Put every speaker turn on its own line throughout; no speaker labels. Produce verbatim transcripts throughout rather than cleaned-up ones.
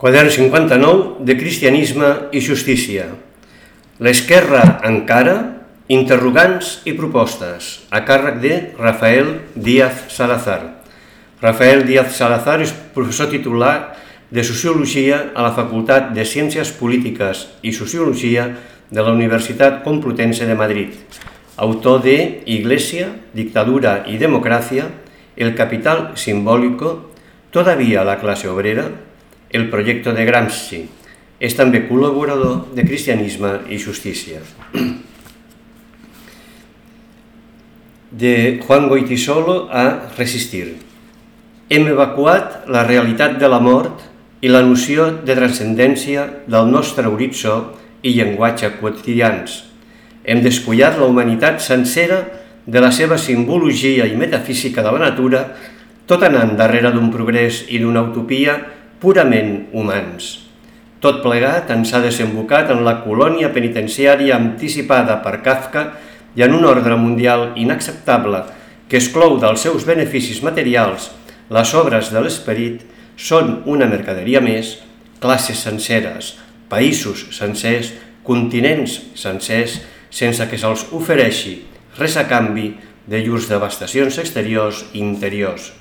Quadern cinquanta-nou de Cristianisme i Justícia. L'esquerra encara, interrogants i propostes, a càrrec de Rafael Díaz Salazar. Rafael Díaz Salazar és professor titular de Sociologia a la Facultat de Ciències Polítiques i Sociologia de la Universitat Complutense de Madrid, autor de Iglesia, Dictadura y Democracia, El capital simbólico, Todavía la clase obrera, El proyecto de Gramsci. És també col·laborador de Cristianisme i Justícia. De Juan Goytisolo a Resistir. Hem evacuat la realitat de la mort i la noció de transcendència del nostre horitzó i llenguatge quotidians. Hem despullat la humanitat sencera de la seva simbologia i metafísica de la natura, tot anant darrere d'un progrés i d'una utopia purament humans. Tot plegat ens ha desembocat en la colònia penitenciària anticipada per Kafka i en un ordre mundial inacceptable que exclou dels seus beneficis materials les obres de l'esperit. Són una mercaderia més, classes senceres, països sencers, continents sencers, sense que se'ls ofereixi res a canvi de llurs devastacions exteriors i interiors.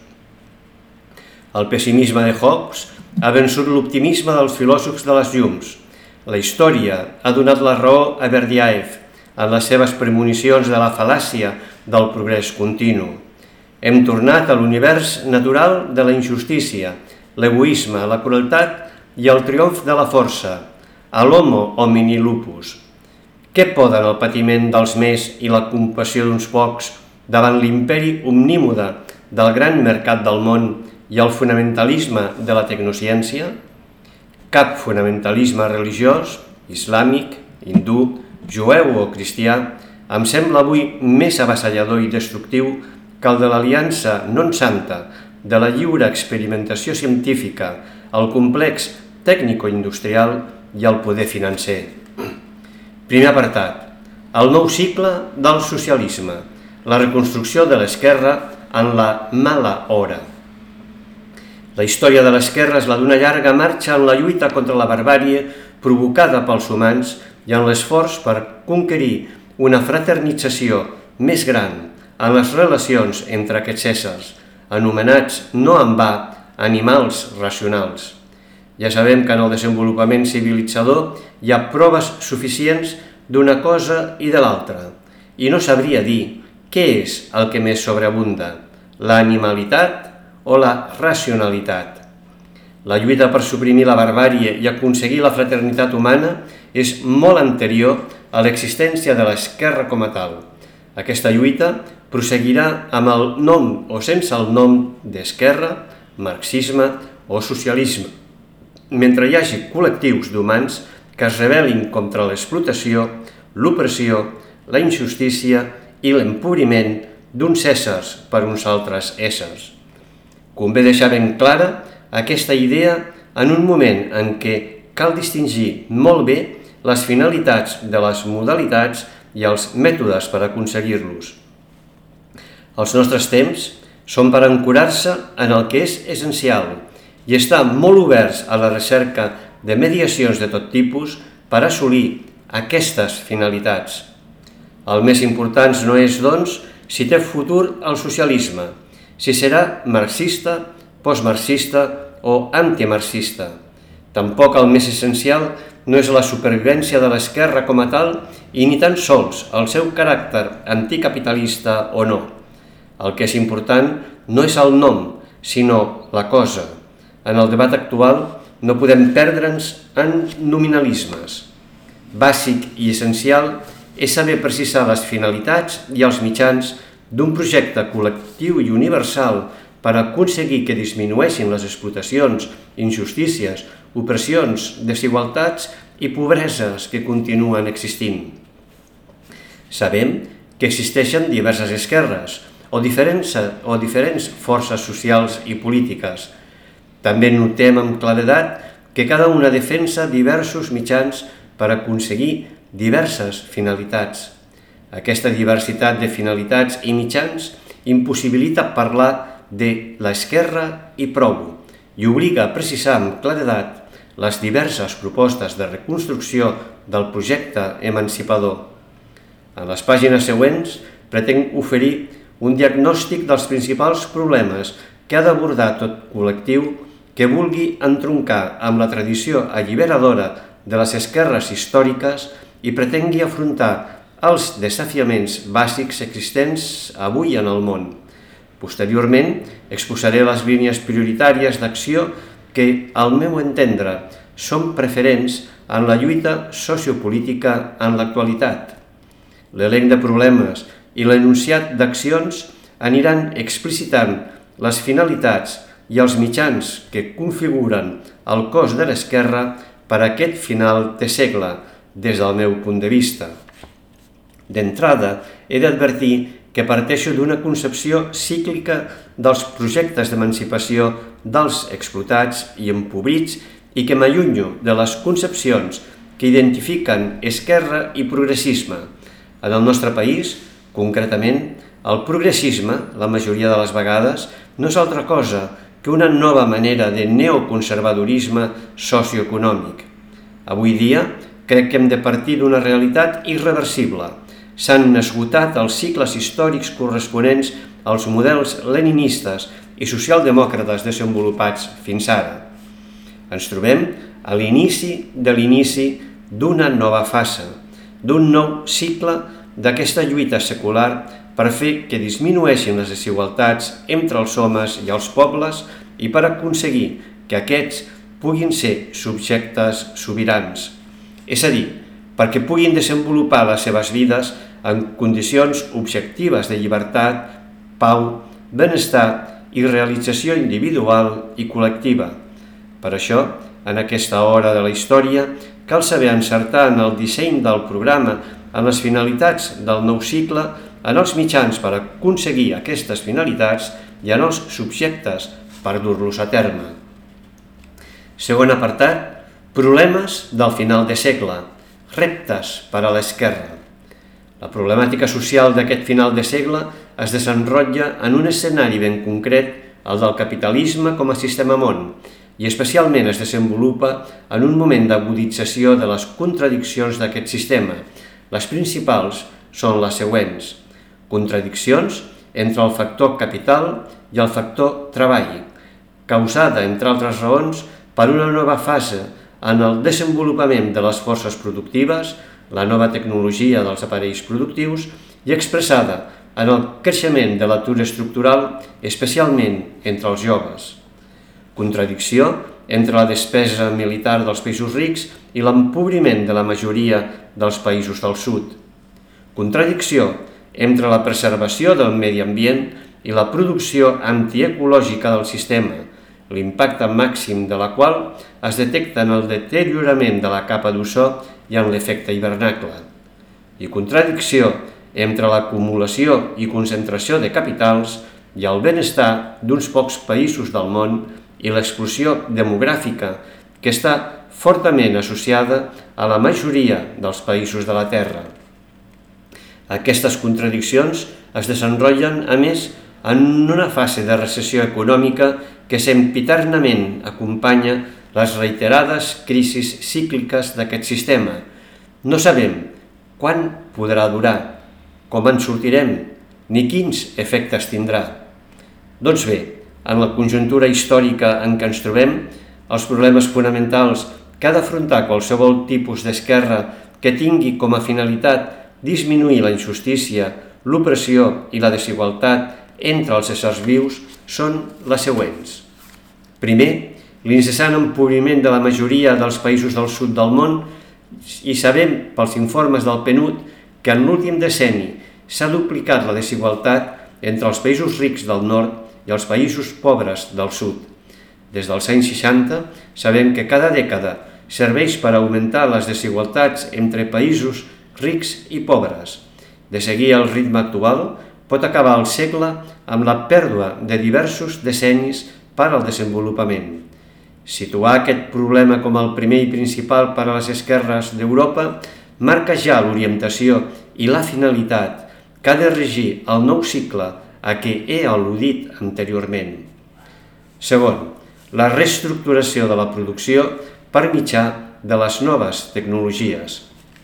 El pessimisme de Hobbes ha vençut l'optimisme dels filòsofs de les llums. La història ha donat la raó a Berdyaev en les seves premonicions de la fal·làcia del progrés continu. Hem tornat a l'univers natural de la injustícia, l'egoisme, la crueltat i el triomf de la força, a l'homo homini lupus. Què poden el patiment dels més i la compassió d'uns pocs davant l'imperi omnímode del gran mercat del món i el fonamentalisme de la tecnociència? Cap fonamentalisme religiós, islàmic, hindú, jueu o cristià, em sembla avui més avassallador i destructiu que el de l'aliança non santa, de la lliure experimentació científica, el complex tècnico-industrial i el poder financer. Primer apartat. El nou cicle del socialisme, la reconstrucció de l'esquerra en la mala hora. La història de l'esquerra és la d'una llarga marxa en la lluita contra la barbàrie provocada pels humans i en l'esforç per conquerir una fraternització més gran en les relacions entre aquests éssers, anomenats no en va animals racionals. Ja sabem que en el desenvolupament civilitzador hi ha proves suficients d'una cosa i de l'altra, i no sabria dir què és el que més sobreabunda, l'animalitat o la racionalitat. La lluita per suprimir la barbàrie i aconseguir la fraternitat humana és molt anterior a l'existència de l'esquerra com a tal. Aquesta lluita prosseguirà amb el nom o sense el nom d'esquerra, marxisme o socialisme, mentre hi hagi col·lectius d'humans que es rebel·lin contra l'explotació, l'opressió, la injustícia i l'empobriment d'uns éssers per uns altres éssers. Convé deixar ben clara aquesta idea en un moment en què cal distingir molt bé les finalitats de les modalitats i els mètodes per aconseguir-los. Els nostres temps són per ancorar-se en el que és essencial i estar molt oberts a la recerca de mediacions de tot tipus per assolir aquestes finalitats. El més important no és, doncs, si té futur el socialisme, si serà marxista, postmarxista o antimarxista. Tampoc el més essencial no és la supervivència de l'esquerra com a tal i ni tan sols el seu caràcter anticapitalista o no. El que és important no és el nom, sinó la cosa. En el debat actual no podem perdre'ns en nominalismes. Bàsic i essencial és saber precisar les finalitats i els mitjans d'un projecte col·lectiu i universal per aconseguir que disminueixin les explotacions, injustícies, opressions, desigualtats i pobreses que continuen existint. Sabem que existeixen diverses esquerres o diferents, o diferents forces socials i polítiques. També notem amb claredat que cada una defensa diversos mitjans per aconseguir diverses finalitats. Aquesta diversitat de finalitats i mitjans impossibilita parlar de l'esquerra i prou i obliga a precisar amb claredat les diverses propostes de reconstrucció del projecte emancipador. En les pàgines següents pretenc oferir un diagnòstic dels principals problemes que ha d'abordar tot col·lectiu que vulgui entroncar amb la tradició alliberadora de les esquerres històriques i pretengui afrontar els desafiaments bàsics existents avui en el món. Posteriorment, exposaré les línies prioritàries d'acció que, al meu entendre, són preferents en la lluita sociopolítica en l'actualitat. L'elenc de problemes i l'enunciat d'accions aniran explicitant les finalitats i els mitjans que configuren el cos de l'esquerra per a aquest final de segle, des del meu punt de vista. D'entrada, he d'advertir que parteixo d'una concepció cíclica dels projectes d'emancipació dels explotats i empobrits i que m'allunyo de les concepcions que identifiquen esquerra i progressisme. En el nostre país, concretament, el progressisme, la majoria de les vegades, no és altra cosa que una nova manera de neoconservadorisme socioeconòmic. Avui dia, crec que hem de partir d'una realitat irreversible. S'han esgotat els cicles històrics corresponents als models leninistes i socialdemòcrates desenvolupats fins ara. Ens trobem a l'inici de l'inici d'una nova fase, d'un nou cicle d'aquesta lluita secular per fer que disminueixin les desigualtats entre els homes i els pobles i per aconseguir que aquests puguin ser subjectes sobirans, és a dir, perquè puguin desenvolupar les seves vides en condicions objectives de llibertat, pau, benestar i realització individual i col·lectiva. Per això, en aquesta hora de la història, cal saber encertar en el disseny del programa, en les finalitats del nou cicle, en els mitjans per aconseguir aquestes finalitats i en els subjectes per dur-los a terme. Segon apartat, problemes del final de segle, reptes per a l'esquerra. La problemàtica social d'aquest final de segle es desenrotlla en un escenari ben concret, el del capitalisme com a sistema món, i especialment es desenvolupa en un moment d'agudització de les contradiccions d'aquest sistema. Les principals són les següents: contradiccions entre el factor capital i el factor treball, causada, entre altres raons, per una nova fase en el desenvolupament de les forces productives, la nova tecnologia dels aparells productius i expressada en el creixement de l'atur estructural, especialment entre els joves. Contradicció entre la despesa militar dels països rics i l'empobriment de la majoria dels països del sud. Contradicció entre la preservació del medi ambient i la producció antiecològica del sistema, l'impacte màxim de la qual es detecta en el deteriorament de la capa d'ozó i en l'efecte hivernacle. I contradicció entre l'acumulació i concentració de capitals i el benestar d'uns pocs països del món i l'explosió demogràfica que està fortament associada a la majoria dels països de la Terra. Aquestes contradiccions es desenrotllen, a més, en una fase de recessió econòmica que sempiternament acompanya les reiterades crisis cícliques d'aquest sistema. No sabem quan podrà durar, com en sortirem, ni quins efectes tindrà. Doncs bé, en la conjuntura històrica en què ens trobem, els problemes fonamentals que ha d'afrontar qualsevol tipus d'esquerra que tingui com a finalitat disminuir la injustícia, l'opressió i la desigualtat entre els éssers vius són les següents. Primer, l'incessant empobriment de la majoria dels països del sud del món, i sabem pels informes del P N U D que en l'últim decenni s'ha duplicat la desigualtat entre els països rics del nord i els països pobres del sud. Des dels anys seixanta sabem que cada dècada serveix per augmentar les desigualtats entre països rics i pobres. De seguir el ritme actual, pot acabar el segle amb la pèrdua de diversos decennis per al desenvolupament. Situar aquest problema com el primer i principal per a les esquerres d'Europa marca ja l'orientació i la finalitat que ha de regir el nou cicle a què he al·ludit anteriorment. Segon, la reestructuració de la producció per mitjà de les noves tecnologies.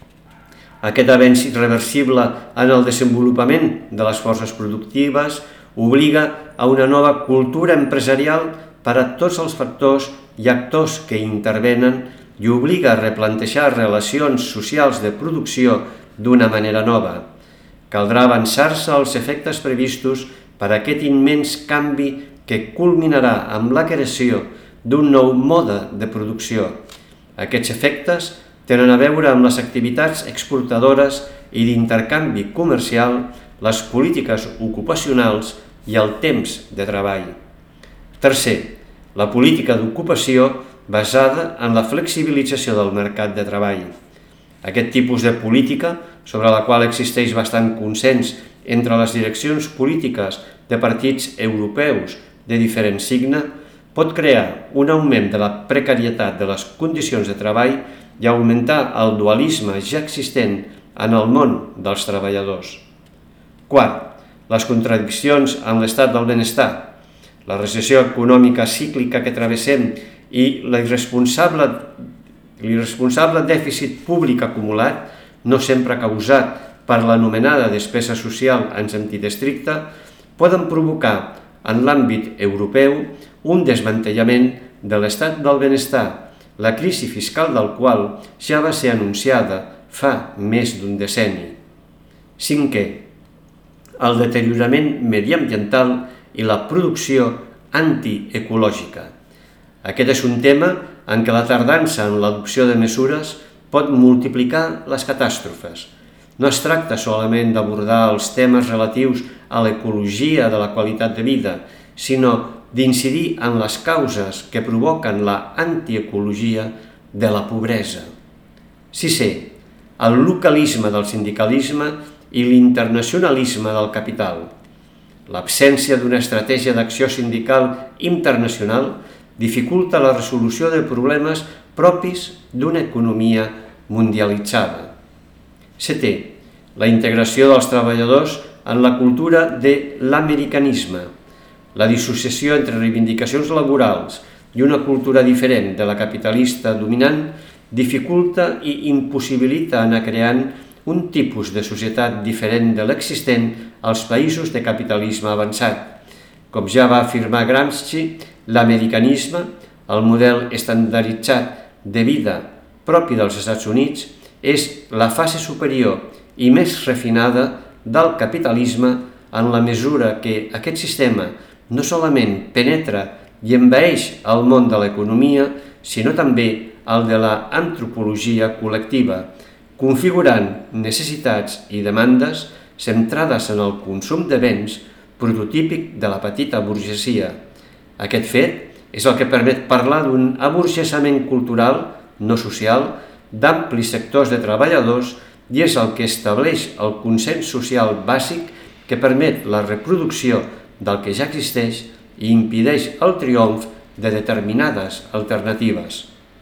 Aquest avenç irreversible en el desenvolupament de les forces productives obliga a una nova cultura empresarial per a tots els factors i actors que intervenen i obliga a replantejar relacions socials de producció d'una manera nova. Caldrà avançar-se als efectes previstos per a aquest immens canvi que culminarà amb la creació d'un nou mode de producció. Aquests efectes tenen a veure amb les activitats exportadores i d'intercanvi comercial, les polítiques ocupacionals i el temps de treball. Tercer, la política d'ocupació basada en la flexibilització del mercat de treball. Aquest tipus de política, sobre la qual existeix bastant consens entre les direccions polítiques de partits europeus de diferent signe, pot crear un augment de la precarietat de les condicions de treball i augmentar el dualisme ja existent en el món dels treballadors. Quart, les contradiccions en l'estat del benestar. La recessió econòmica cíclica que travessem i l'irresponsable, l'irresponsable dèficit públic acumulat, no sempre causat per l'anomenada despesa social en sentit estricte, poden provocar en l'àmbit europeu un desmantellament de l'estat del benestar, la crisi fiscal del qual ja va ser anunciada fa més d'un decenni. Cinquè, el deteriorament mediambiental i la producció antiecològica. Aquest és un tema en què la tardança en l'adopció de mesures pot multiplicar les catàstrofes. No es tracta solament d'abordar els temes relatius a l'ecologia de la qualitat de vida, sinó d'incidir en les causes que provoquen la antiecologia de la pobresa. Sisè, el localisme del sindicalisme i l'internacionalisme del capital. L'absència d'una estratègia d'acció sindical internacional dificulta la resolució de problemes propis d'una economia mundialitzada. Setè, la integració dels treballadors en la cultura de l'americanisme. La dissociació entre reivindicacions laborals i una cultura diferent de la capitalista dominant dificulta i impossibilita anar creant un tipus de societat diferent de l'existent als països de capitalisme avançat. Com ja va afirmar Gramsci, l'americanisme, el model estandarditzat de vida propi dels Estats Units, és la fase superior i més refinada del capitalisme en la mesura que aquest sistema no solament penetra i envaeix el món de l'economia, sinó també el de l'antropologia col·lectiva, configurant necessitats i demandes centrades en el consum de béns prototípic de la petita burgesia. Aquest fet és el que permet parlar d'un aburgesament cultural, no social, d'amplis sectors de treballadors i és el que estableix el consens social bàsic que permet la reproducció del que ja existeix i impedeix el triomf de determinades alternatives.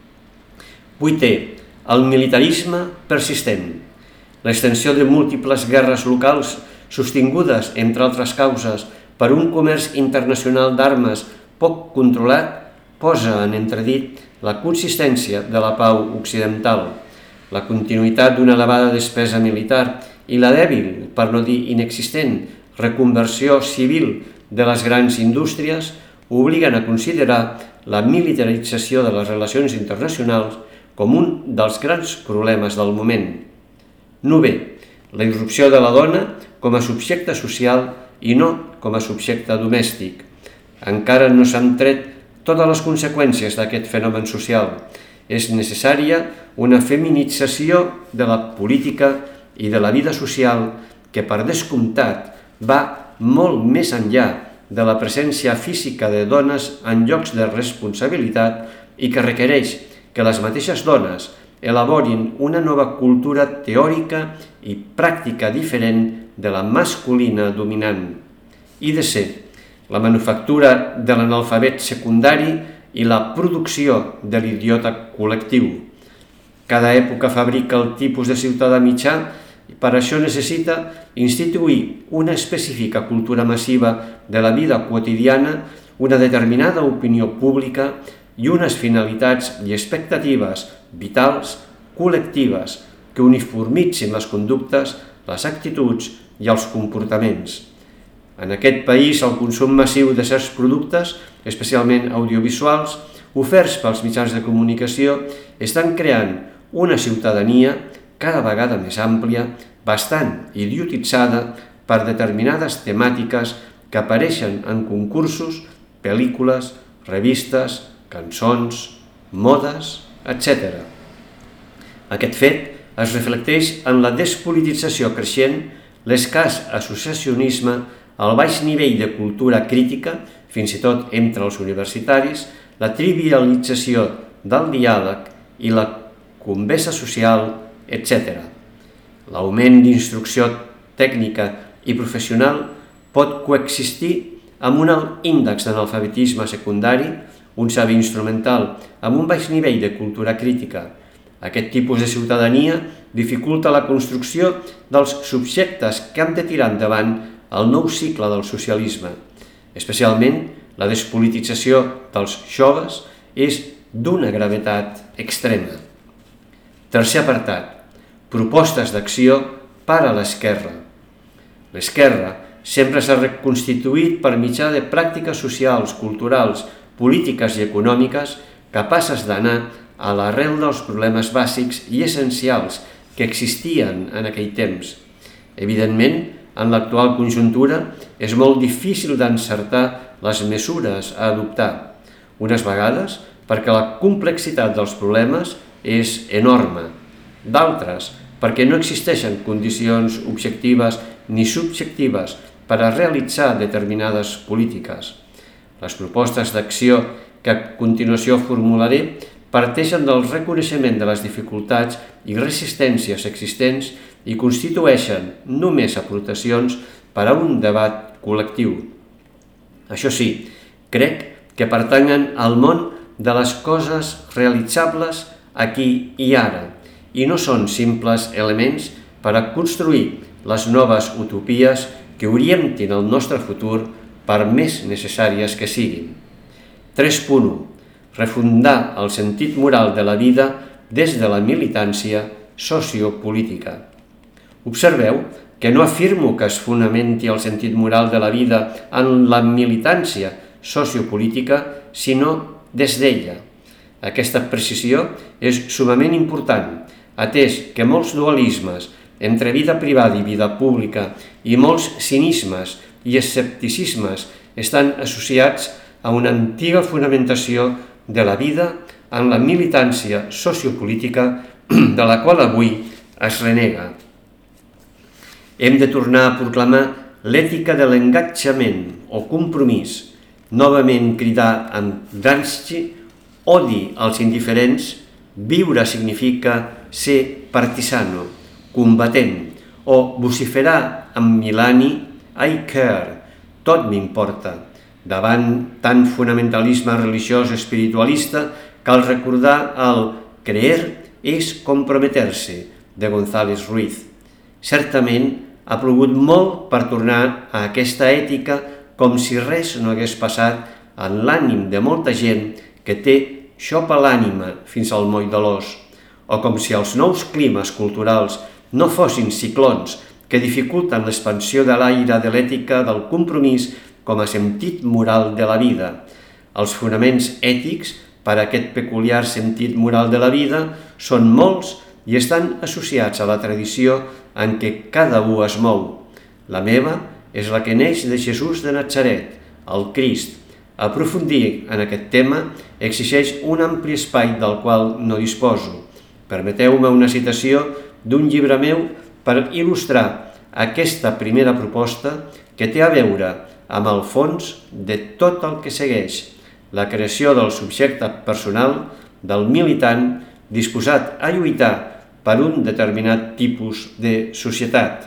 Vuitè, el militarisme persistent. L'extensió de múltiples guerres locals sostingudes, entre altres causes, per un comerç internacional d'armes poc controlat, posa en entredit la consistència de la pau occidental. La continuïtat d'una elevada despesa militar i la dèbil, per no dir inexistent, reconversió civil de les grans indústries obliguen a considerar la militarització de les relacions internacionals com un dels grans problemes del moment. Novè, la irrupció de la dona com a subjecte social i no com a subjecte domèstic. Encara no s'han tret totes les conseqüències d'aquest fenomen social. És necessària una feminització de la política i de la vida social que, per descomptat, va molt més enllà de la presència física de dones en llocs de responsabilitat i que requereix que les mateixes dones elaborin una nova cultura teòrica i pràctica diferent de la masculina dominant. I de ser la manufactura de l'analfabet secundari i la producció de l'idiota col·lectiu. Cada època fabrica el tipus de ciutadà mitjà i per això necessita instituir una específica cultura massiva de la vida quotidiana, una determinada opinió pública, i unes finalitats i expectatives vitals col·lectives que uniformitzin les conductes, les actituds i els comportaments. En aquest país, el consum massiu de certs productes, especialment audiovisuals, oferts pels mitjans de comunicació, estan creant una ciutadania cada vegada més àmplia, bastant idiotitzada per determinades temàtiques que apareixen en concursos, pel·lícules, revistes, cançons, modes, etcètera. Aquest fet es reflecteix en la despolitització creixent, l'escàs associacionisme, el baix nivell de cultura crítica, fins i tot entre els universitaris, la trivialització del diàleg i la conversa social, etcètera. L'augment d'instrucció tècnica i professional pot coexistir amb un alt índex d'analfabetisme secundari, un saber instrumental amb un baix nivell de cultura crítica. Aquest tipus de ciutadania dificulta la construcció dels subjectes que han de tirar endavant el nou cicle del socialisme. Especialment, la despolitització dels joves és d'una gravetat extrema. Tercer apartat. Propostes d'acció per a l'esquerra. L'esquerra sempre s'ha reconstituït per mitjà de pràctiques socials, culturals, polítiques i econòmiques capaces d'anar a l'arrel dels problemes bàsics i essencials que existien en aquell temps. Evidentment, en l'actual conjuntura és molt difícil d'encertar les mesures a adoptar, unes vegades perquè la complexitat dels problemes és enorme, d'altres perquè no existeixen condicions objectives ni subjectives per a realitzar determinades polítiques. Les propostes d'acció que a continuació formularé parteixen del reconeixement de les dificultats i resistències existents i constitueixen només aportacions per a un debat col·lectiu. Això sí, crec que pertanyen al món de les coses realitzables aquí i ara i no són simples elements per a construir les noves utopies que orientin el nostre futur per més necessàries que siguin. tres punt u. Refundar el sentit moral de la vida des de la militància sociopolítica. Observeu que no afirmo que es fonamenti el sentit moral de la vida en la militància sociopolítica, sinó des d'ella. Aquesta precisió és sumament important, atès que molts dualismes entre vida privada i vida pública i molts cinismes i escepticismes estan associats a una antiga fonamentació de la vida en la militància sociopolítica de la qual avui es renega. Hem de tornar a proclamar l'ètica de l'engatjament o compromís, novament cridar amb Gramsci, odi als indiferents, viure significa ser partisano, combatent, o vociferar amb Milani, I care, tot m'importa. Davant tant fonamentalisme religiós espiritualista, cal recordar el creer és comprometer-se, de González Ruiz. Certament, ha plogut molt per tornar a aquesta ètica com si res no hagués passat en l'ànim de molta gent que té xop a l'ànima fins al moll de l'os, o com si els nous climes culturals no fossin ciclons que dificulten l'expansió de l'aire de l'ètica del compromís com a sentit moral de la vida. Els fonaments ètics per a aquest peculiar sentit moral de la vida són molts i estan associats a la tradició en què cada u es mou. La meva és la que neix de Jesús de Natzaret, el Crist. Aprofundir en aquest tema exigeix un ampli espai del qual no disposo. Permeteu-me una citació d'un llibre meu per il·lustrar aquesta primera proposta que té a veure amb el fons de tot el que segueix, la creació del subjecte personal, del militant disposat a lluitar per un determinat tipus de societat.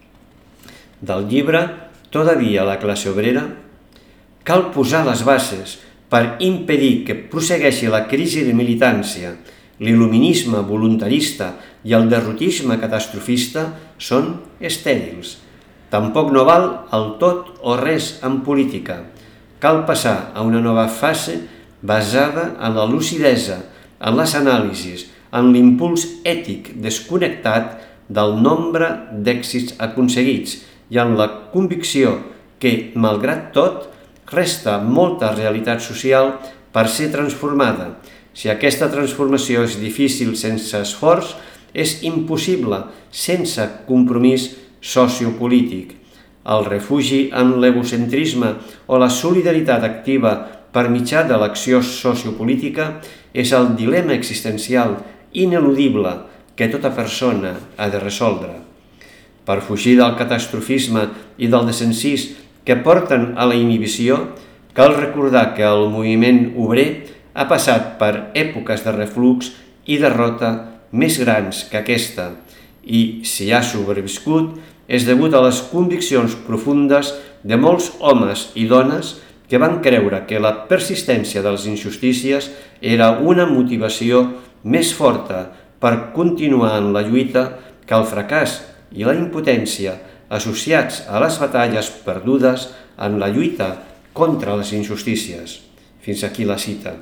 Del llibre Todavía la classe obrera, cal posar les bases per impedir que prossegueixi la crisi de militància. L'il·luminisme voluntarista i el derrotisme catastrofista són estèrils. Tampoc no val el tot o res en política. Cal passar a una nova fase basada en la lucidesa, en les anàlisis, en l'impuls ètic desconnectat del nombre d'èxits aconseguits i en la convicció que, malgrat tot, resta molta realitat social per ser transformada. Si aquesta transformació és difícil sense esforç, és impossible sense compromís sociopolític. El refugi en l'egocentrisme o la solidaritat activa per mitjà de l'acció sociopolítica és el dilema existencial ineludible que tota persona ha de resoldre. Per fugir del catastrofisme i del desencís que porten a la inhibició, cal recordar que el moviment obrer ha passat per èpoques de reflux i derrota més grans que aquesta, i si ha sobreviscut és degut a les conviccions profundes de molts homes i dones que van creure que la persistència de les injustícies era una motivació més forta per continuar en la lluita que el fracàs i la impotència associats a les batalles perdudes en la lluita contra les injustícies. Fins aquí la cita.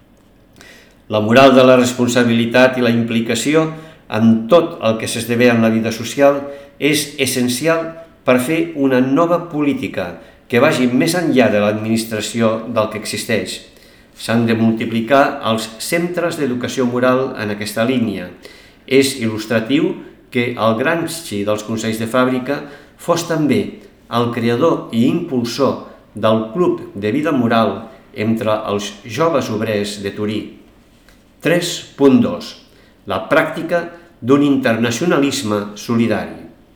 La moral de la responsabilitat i la implicació en tot el que s'esdevé en la vida social és essencial per fer una nova política que vagi més enllà de l'administració del que existeix. S'han de multiplicar els centres d'educació moral en aquesta línia. És il·lustratiu que el Gramsci dels consells de fàbrica fos també el creador i impulsor del Club de Vida Moral entre els joves obrers de Torí. tres punt dos. La pràctica d'un internacionalisme solidari.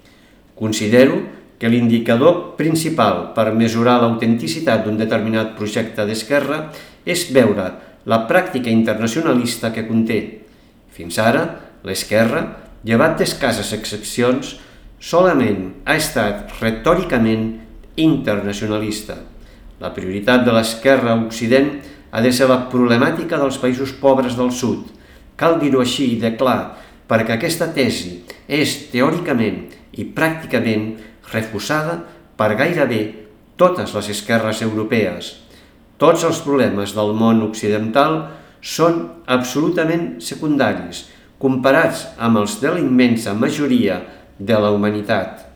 Considero que l'indicador principal per mesurar l'autenticitat d'un determinat projecte d'esquerra és veure la pràctica internacionalista que conté. Fins ara, l'esquerra, llevat d'escasses excepcions, solament ha estat retòricament internacionalista. La prioritat de l'esquerra a Occident ha de ser la problemàtica dels països pobres del sud. Cal dir-ho així de clar, perquè aquesta tesi és teòricament i pràcticament refusada per gairebé totes les esquerres europees. Tots els problemes del món occidental són absolutament secundaris, comparats amb els de la immensa majoria de la humanitat.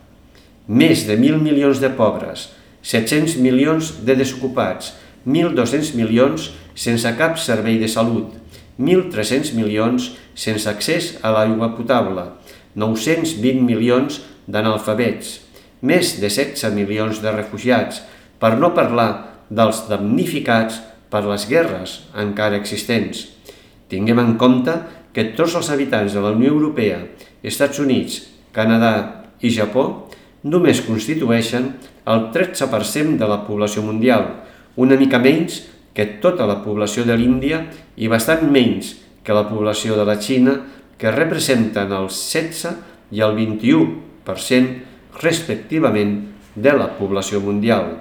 Més de mil milions de pobres, set-cents milions de desocupats, mil dos-cents milions sense cap servei de salut, mil tres-cents milions sense accés a l'aigua potable, nou-cents vint milions d'analfabets, més de setze milions de refugiats, per no parlar dels damnificats per les guerres encara existents. Tinguem en compte que tots els habitants de la Unió Europea, Estats Units, Canadà i Japó només constitueixen el tretze per cent de la població mundial, una mica menys que tota la població de l'Índia i bastant menys que la població de la Xina, que representen el setze i el vint-i-u per cent respectivament de la població mundial.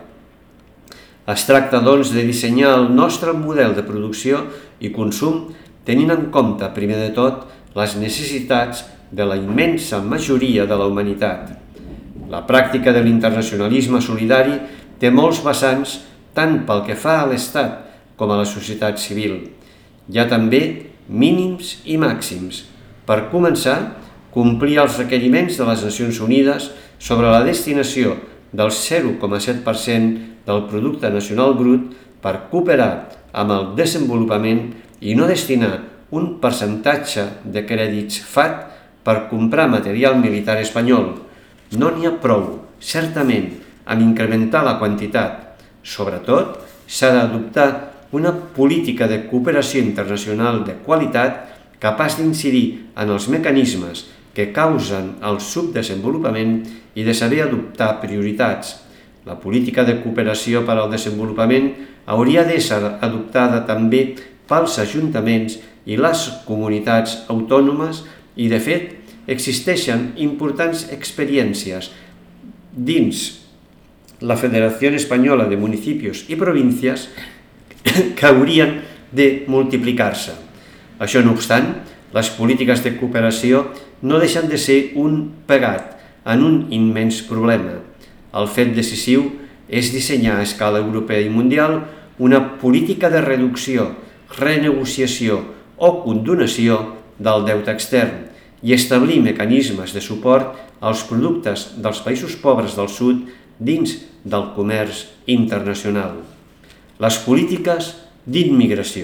Es tracta, doncs, de dissenyar el nostre model de producció i consum tenint en compte, primer de tot, les necessitats de la immensa majoria de la humanitat. La pràctica de l'internacionalisme solidari té molts vessants tant pel que fa a l'Estat com a la societat civil. Hi ha també mínims i màxims. Per començar, complir els requeriments de les Nacions Unides sobre la destinació del zero coma set per cent del producte nacional brut per cooperar amb el desenvolupament i no destinar un percentatge de crèdits F A T per comprar material militar espanyol. No n'hi ha prou, certament, en incrementar la quantitat. Sobretot, s'ha d'adoptar una política de cooperació internacional de qualitat capaç d'incidir en els mecanismes que causen el subdesenvolupament i de saber adoptar prioritats. La política de cooperació per al desenvolupament hauria d'ésser adoptada també pels ajuntaments i les comunitats autònomes i, de fet, existeixen importants experiències dins la Federació Espanyola de Municipis i Províncies que haurien de multiplicar-se. Això no obstant, les polítiques de cooperació no deixen de ser un pegat en un immens problema. El fet decisiu és dissenyar a escala europea i mundial una política de reducció, renegociació o condonació del deute extern i establir mecanismes de suport als productes dels països pobres del sud dins del comerç internacional. Les polítiques d'immigració.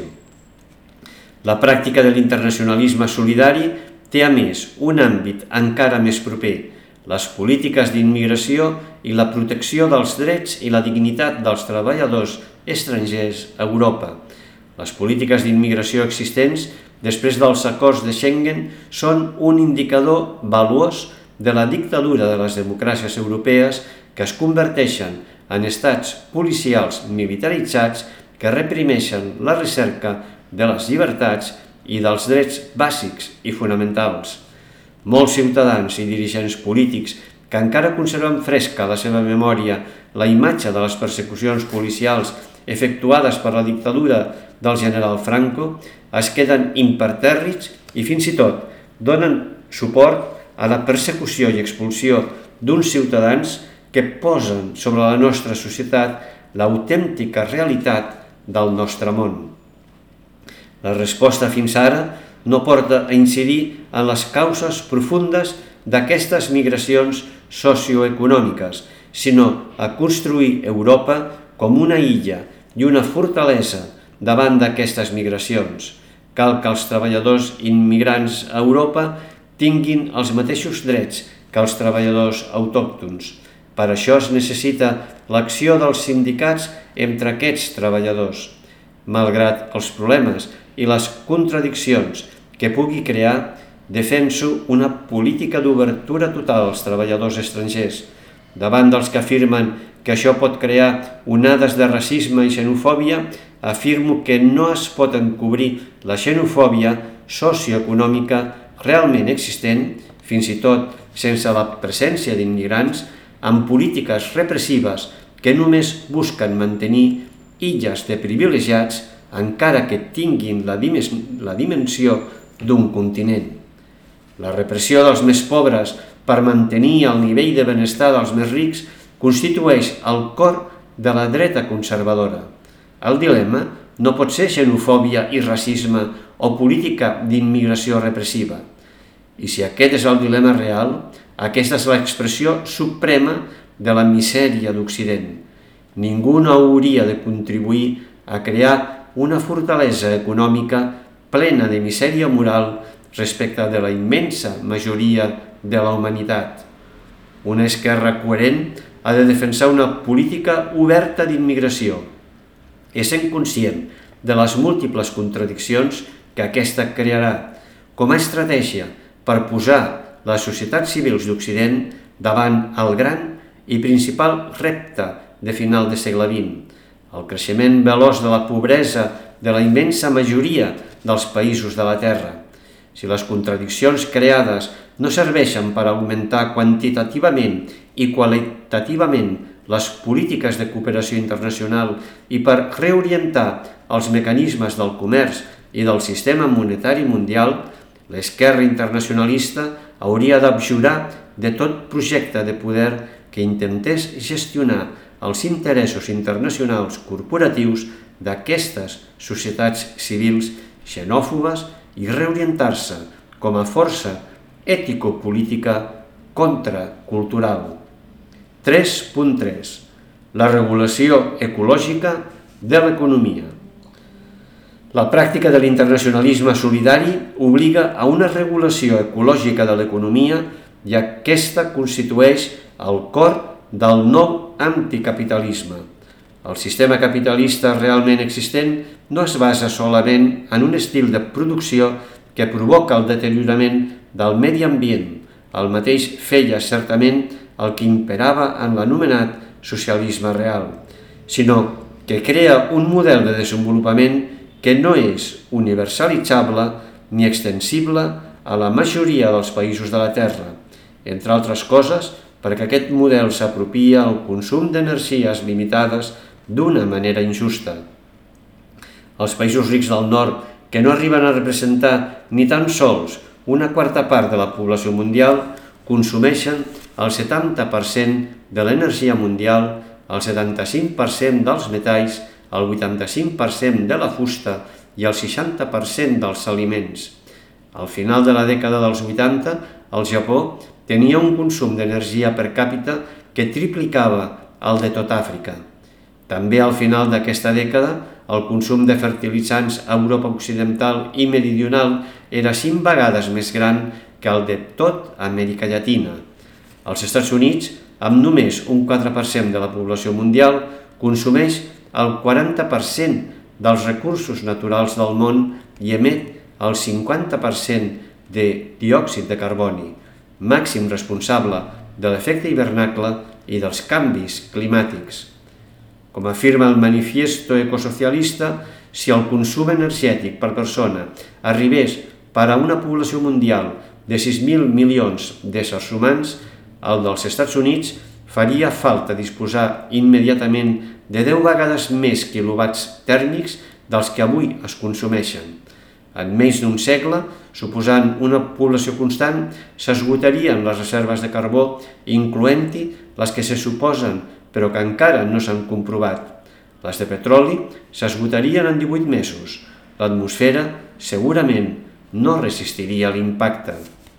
La pràctica de l'internacionalisme solidari té, a més, un àmbit encara més proper, les polítiques d'immigració i la protecció dels drets i la dignitat dels treballadors estrangers a Europa. Les polítiques d'immigració existents després dels acords de Schengen són un indicador valuós de la dictadura de les democràcies europees que es converteixen en estats policials militaritzats que reprimeixen la recerca de les llibertats i dels drets bàsics i fonamentals. Molts ciutadans i dirigents polítics que encara conserven fresca a la seva memòria la imatge de les persecucions policials efectuades per la dictadura del general Franco es queden impertèrrits i fins i tot donen suport a la persecució i expulsió d'uns ciutadans que posen sobre la nostra societat l'autèntica realitat del nostre món. La resposta fins ara no porta a incidir en les causes profundes d'aquestes migracions socioeconòmiques, sinó a construir Europa com una illa i una fortalesa davant d'aquestes migracions. Cal que els treballadors immigrants a Europa tinguin els mateixos drets que els treballadors autòctons. Per això es necessita l'acció dels sindicats entre aquests treballadors. Malgrat els problemes i les contradiccions que pugui crear, defenso una política d'obertura total als treballadors estrangers. Davant dels que afirmen que això pot crear onades de racisme i xenofòbia, afirmo que no es pot encobrir la xenofòbia socioeconòmica realment existent, fins i tot sense la presència d'immigrants, amb polítiques repressives que només busquen mantenir illes de privilegiats encara que tinguin la dimensió d'un continent. La repressió dels més pobres per mantenir el nivell de benestar dels més rics constitueix el cor de la dreta conservadora. El dilema no pot ser xenofòbia i racisme o política d'immigració repressiva. I si aquest és el dilema real, aquesta és l'expressió suprema de la misèria d'Occident. Ningú no hauria de contribuir a crear una fortalesa econòmica plena de misèria moral respecte de la immensa majoria de la humanitat. Una esquerra coherent ha de defensar una política oberta d'immigració, essent conscient de les múltiples contradiccions que aquesta crearà, com a estratègia per posar les societats civils d'Occident davant el gran i principal repte de final de segle vint, el creixement veloç de la pobresa de la immensa majoria dels països de la Terra. Si les contradiccions creades no serveixen per augmentar quantitativament i qualitativament les polítiques de cooperació internacional i per reorientar els mecanismes del comerç i del sistema monetari mundial, l'esquerra internacionalista hauria d'abjurar de tot projecte de poder que intentés gestionar els interessos internacionals corporatius d'aquestes societats civils xenòfobes i reorientar-se com a força ètico-política contracultural. tres punt tres. La regulació ecològica de l'economia. La pràctica de l'internacionalisme solidari obliga a una regulació ecològica de l'economia i aquesta constitueix el cor del nou anticapitalisme. El sistema capitalista realment existent no es basa solament en un estil de producció que provoca el deteriorament del medi ambient. El mateix feia certament el que imperava en l'anomenat socialisme real, sinó que crea un model de desenvolupament que no és universalitzable ni extensible a la majoria dels països de la Terra, entre altres coses perquè aquest model s'apropia al consum d'energies limitades d'una manera injusta. Els països rics del nord, que no arriben a representar ni tan sols una quarta part de la població mundial, consumeixen el setanta per cent de l'energia mundial, el setanta-cinc per cent dels metalls, el vuitanta-cinc per cent de la fusta i el seixanta per cent dels aliments. Al final de la dècada dels vuitanta, el Japó tenia un consum d'energia per càpita que triplicava el de tot Àfrica. També al final d'aquesta dècada, el consum de fertilitzants a Europa Occidental i Meridional era cinc vegades més gran que el de tot Amèrica Llatina. Els Estats Units, amb només un quatre per cent de la població mundial, consumeix el quaranta per cent dels recursos naturals del món i emet el cinquanta per cent de diòxid de carboni, màxim responsable de l'efecte hivernacle i dels canvis climàtics. Com afirma el Manifiesto Ecosocialista, si el consum energètic per persona arribés per a una població mundial de sis mil milions d'éssers humans, el dels Estats Units faria falta disposar immediatament de deu vegades més quilowatts tèrmics dels que avui es consumeixen. En menys d'un segle, suposant una població constant, s'esgotarien les reserves de carbó, incloent-hi les que se suposen però que encara no s'han comprovat. Les de petroli s'esgotarien en divuit mesos. L'atmosfera segurament no resistiria l'impacte.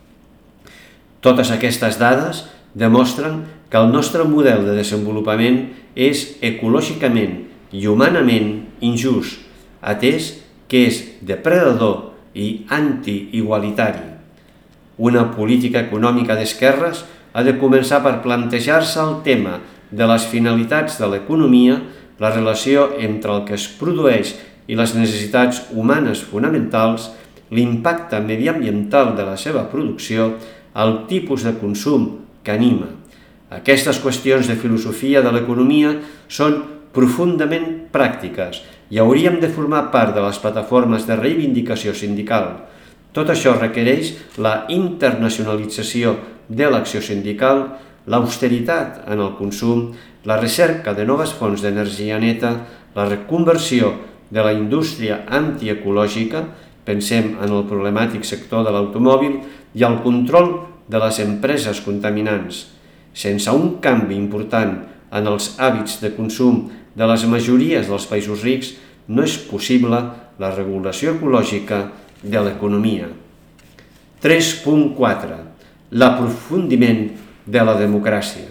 Totes aquestes dades demostren que el nostre model de desenvolupament és ecològicament i humanament injust, atès que és depredador i antiigualitari. Una política econòmica d'esquerres ha de començar per plantejar-se el tema de les finalitats de l'economia, la relació entre el que es produeix i les necessitats humanes fonamentals, l'impacte mediambiental de la seva producció, el tipus de consum que anima. Aquestes qüestions de filosofia de l'economia són profundament pràctiques i hauríem de formar part de les plataformes de reivindicació sindical. Tot això requereix la internacionalització de l'acció sindical, l'austeritat en el consum, la recerca de noves fonts d'energia neta, la reconversió de la indústria antiecològica, pensem en el problemàtic sector de l'automòbil, i el control de les empreses contaminants. Sense un canvi important en els hàbits de consum de les majories dels països rics, no és possible la regulació ecològica de l'economia. tres punt quatre. L'aprofundiment de la democràcia.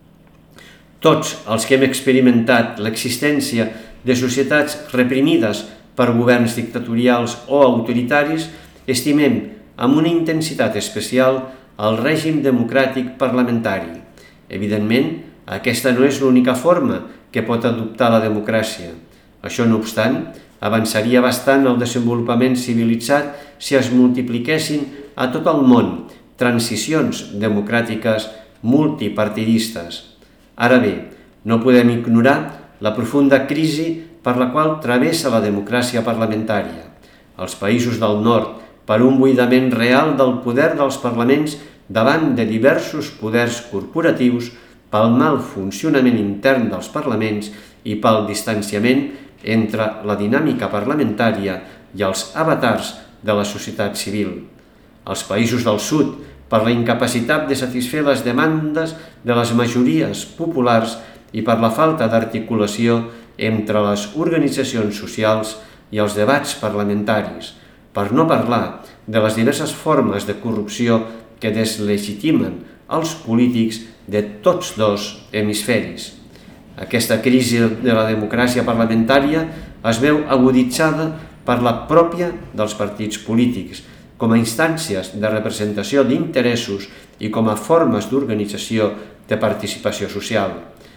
Tots els que hem experimentat l'existència de societats reprimides per governs dictatorials o autoritaris estimem amb una intensitat especial el règim democràtic parlamentari. Evidentment, aquesta no és l'única forma que pot adoptar la democràcia. Això no obstant, avançaria bastant el desenvolupament civilitzat si es multipliquessin a tot el món transicions democràtiques multipartidistes. Ara bé, no podem ignorar la profunda crisi per la qual travessa la democràcia parlamentària. Els països del nord, per un buidament real del poder dels parlaments davant de diversos poders corporatius, pel mal funcionament intern dels parlaments i pel distanciament entre la dinàmica parlamentària i els avatars de la societat civil. Els països del sud, per la incapacitat de satisfer les demandes de les majories populars i per la falta d'articulació entre les organitzacions socials i els debats parlamentaris, per no parlar de les diverses formes de corrupció que deslegitimen els polítics de tots dos hemisferis. Aquesta crisi de la democràcia parlamentària es veu aguditzada per la pròpia dels partits polítics, com a instàncies de representació d'interessos i com a formes d'organització de participació social.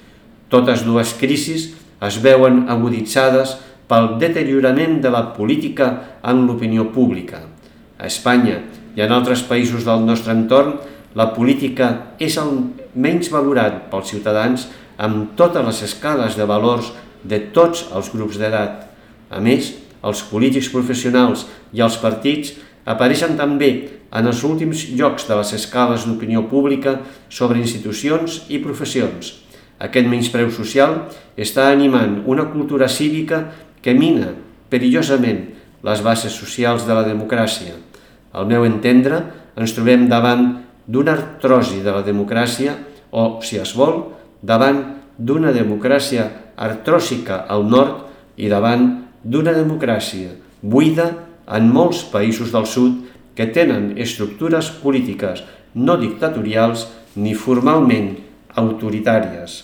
Totes dues crisis es veuen aguditzades pel deteriorament de la política en l'opinió pública. A Espanya i en altres països del nostre entorn, la política és el menys valorat pels ciutadans amb totes les escales de valors de tots els grups d'edat. A més, els polítics professionals i els partits apareixen també en els últims llocs de les escales d'opinió pública sobre institucions i professions. Aquest menyspreu social està animant una cultura cívica que mina perillosament les bases socials de la democràcia. Al meu entendre, ens trobem davant d'una artrosi de la democràcia o, si es vol, davant d'una democràcia artròsica al nord i davant d'una democràcia buida en molts països del sud que tenen estructures polítiques no dictatorials ni formalment autoritàries.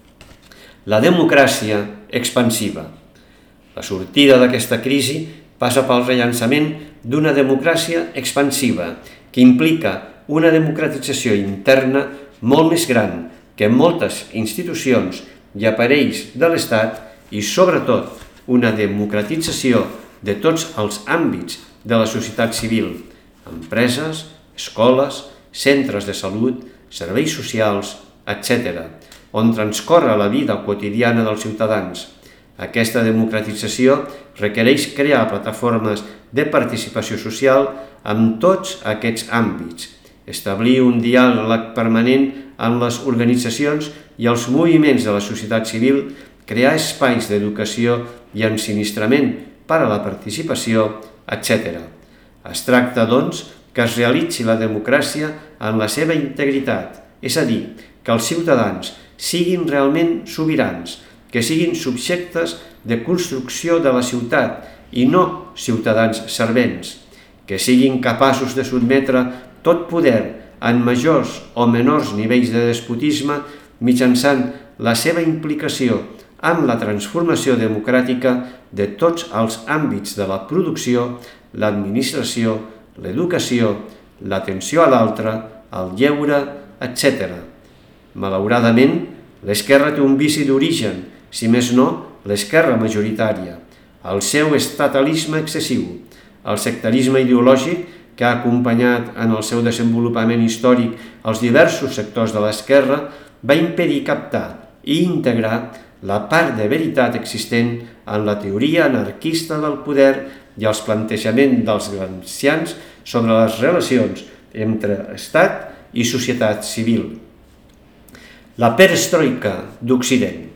La democràcia expansiva. La sortida d'aquesta crisi passa pel rellançament d'una democràcia expansiva que implica una democratització interna molt més gran que moltes institucions i aparells de l'Estat i, sobretot, una democratització de tots els àmbits de la societat civil, empreses, escoles, centres de salut, serveis socials, etcètera, on transcorre la vida quotidiana dels ciutadans. Aquesta democratització requereix crear plataformes de participació social en tots aquests àmbits, establir un diàleg permanent amb les organitzacions i els moviments de la societat civil, crear espais d'educació i ensinistrament per a la participació, etcètera. Es tracta, doncs, que es realitzi la democràcia en la seva integritat, és a dir, que els ciutadans siguin realment sobirans, que siguin subjectes de construcció de la ciutat i no ciutadans servents, que siguin capaços de sotmetre tot poder en majors o menors nivells de despotisme mitjançant la seva implicació amb la transformació democràtica de tots els àmbits de la producció, l'administració, l'educació, l'atenció a l'altre, el lleure, etcètera. Malauradament, l'esquerra té un vici d'origen, si més no, l'esquerra majoritària, el seu estatalisme excessiu, el sectarisme ideològic que ha acompanyat en el seu desenvolupament històric els diversos sectors de l'esquerra, va impedir captar i integrar la part de veritat existent en la teoria anarquista del poder i els plantejaments dels gramscians sobre les relacions entre Estat i societat civil. La perestroika d'Occident.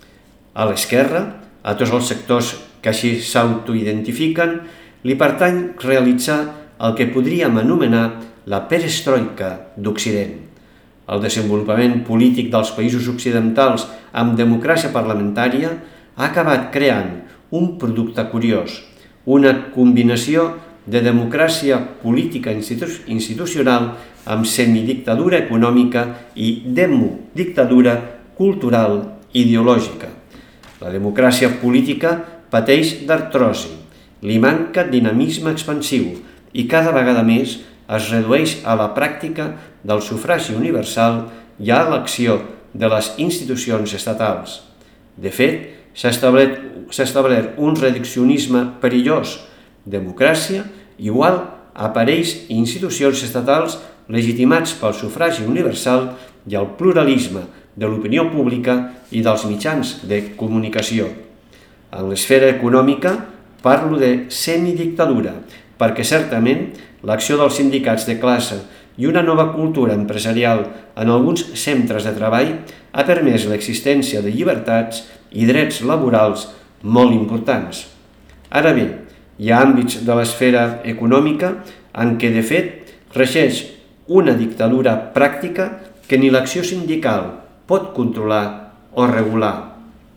A l'esquerra, a tots els sectors que així s'autoidentifiquen, li pertany realitzar el que podríem anomenar la perestroika d'Occident. El desenvolupament polític dels països occidentals amb democràcia parlamentària ha acabat creant un producte curiós, una combinació de democràcia política institucional amb semidictadura econòmica i demodictadura cultural ideològica. La democràcia política pateix d'artrosi, li manca dinamisme expansiu i cada vegada més es redueix a la pràctica del sufragi universal i a l'acció de les institucions estatals. De fet, s'ha establert, s'ha establert un reduccionisme perillós, democràcia igual a aparells i institucions estatals legitimats pel sufragi universal i el pluralisme de l'opinió pública i dels mitjans de comunicació. En l'esfera econòmica parlo de semidictadura, perquè certament l'acció dels sindicats de classe i una nova cultura empresarial en alguns centres de treball ha permès l'existència de llibertats i drets laborals molt importants. Ara bé, hi ha àmbits de l'esfera econòmica en què, de fet, regeix una dictadura pràctica que ni l'acció sindical pot controlar o regular.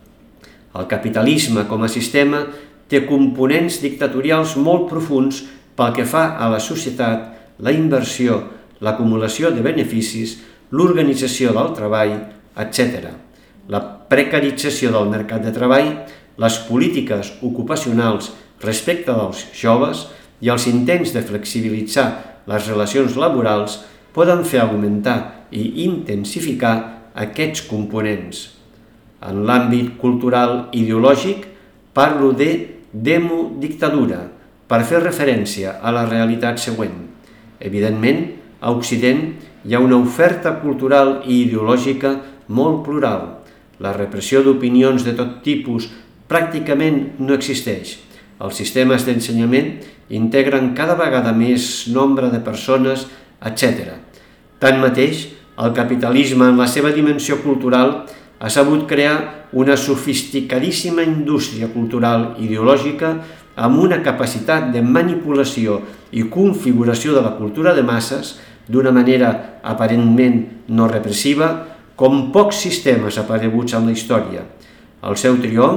El capitalisme com a sistema té components dictatorials molt profunds pel que fa a la societat, la inversió, l'acumulació de beneficis, l'organització del treball, etcètera. La precarització del mercat de treball, les polítiques ocupacionals respecte dels joves i els intents de flexibilitzar les relacions laborals poden fer augmentar i intensificar aquests components. En l'àmbit cultural ideològic parlo de demodictadura per fer referència a la realitat següent. Evidentment, a Occident hi ha una oferta cultural i ideològica molt plural. La repressió d'opinions de tot tipus pràcticament no existeix. Els sistemes d'ensenyament integren cada vegada més nombre de persones, etcètera. Tanmateix, el capitalisme en la seva dimensió cultural ha sabut crear una sofisticadíssima indústria cultural ideològica amb una capacitat de manipulació i configuració de la cultura de masses d'una manera aparentment no repressiva, com pocs sistemes apareguts en la història. El seu triomf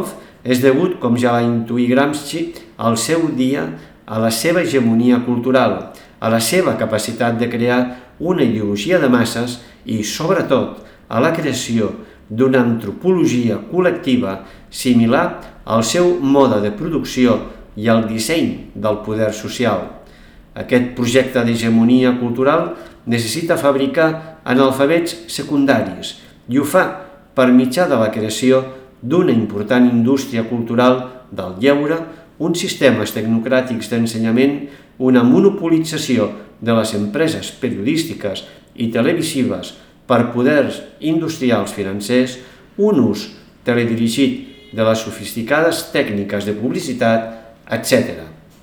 és degut, com ja va intuir Gramsci, al seu dia a la seva hegemonia cultural, a la seva capacitat de crear una ideologia de masses i, sobretot, a la creació d'una antropologia col·lectiva similar al seu mode de producció i al disseny del poder social. Aquest projecte d'hegemonia cultural necessita fabricar analfabets secundaris i ho fa per mitjà de la creació d'una important indústria cultural del lleure, uns sistemes tecnocràtics d'ensenyament, una monopolització de les empreses periodístiques i televisives per poders industrials financers, un ús teledirigit de les sofisticades tècniques de publicitat, etcètera.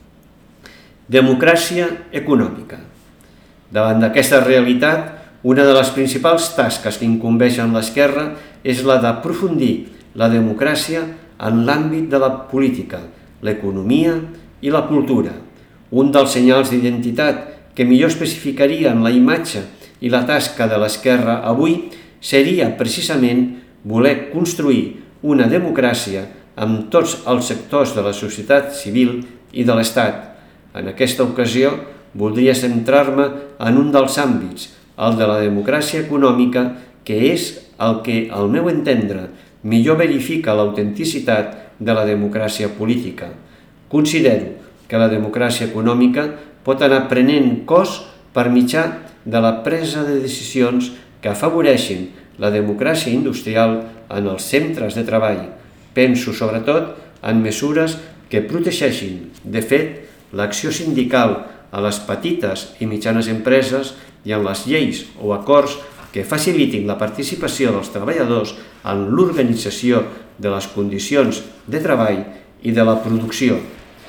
Democràcia econòmica. Davant d'aquesta realitat, una de les principals tasques que incumbeixen l'esquerra és la d'aprofundir la democràcia en l'àmbit de la política, l'economia i la cultura. Un dels senyals d'identitat que millor especificarien la imatge i la tasca de l'esquerra avui seria precisament voler construir una democràcia amb tots els sectors de la societat civil i de l'Estat. En aquesta ocasió voldria centrar-me en un dels àmbits, el de la democràcia econòmica, que és el que, al meu entendre, millor verifica l'autenticitat de la democràcia política. Considero que la democràcia econòmica pot anar prenent cos per mitjà de la presa de decisions que afavoreixin la democràcia industrial en els centres de treball. Penso sobretot en mesures que protegeixin, de fet, l'acció sindical a les petites i mitjanes empreses i en les lleis o acords que facilitin la participació dels treballadors en l'organització de les condicions de treball i de la producció.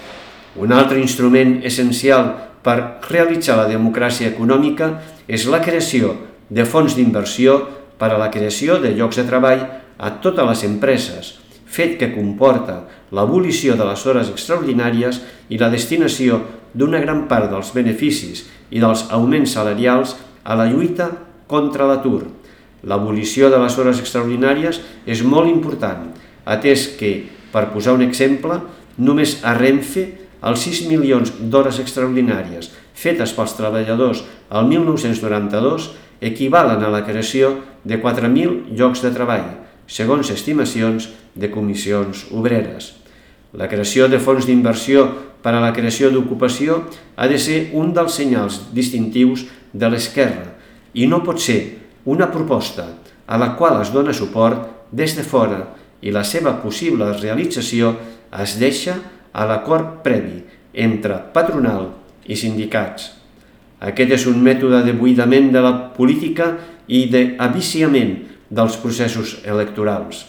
Un altre instrument essencial per realitzar la democràcia econòmica és la creació de fons d'inversió per a la creació de llocs de treball a totes les empreses, fet que comporta l'abolició de les hores extraordinàries i la destinació d'una gran part dels beneficis i dels augments salarials a la lluita contra l'atur. L'abolició de les hores extraordinàries és molt important, atès que, per posar un exemple, només a Renfe els sis milions d'hores extraordinàries fetes pels treballadors el mil nou-cents noranta-dos equivalen a la creació de quatre mil llocs de treball, segons estimacions de comissions obreres. La creació de fons d'inversió per a la creació d'ocupació ha de ser un dels senyals distintius de l'esquerra i no pot ser una proposta a la qual es dona suport des de fora i la seva possible realització es deixa a l'acord previ entre patronal i sindicats. Aquest és un mètode de buidament de la política i d'aviciament dels processos electorals.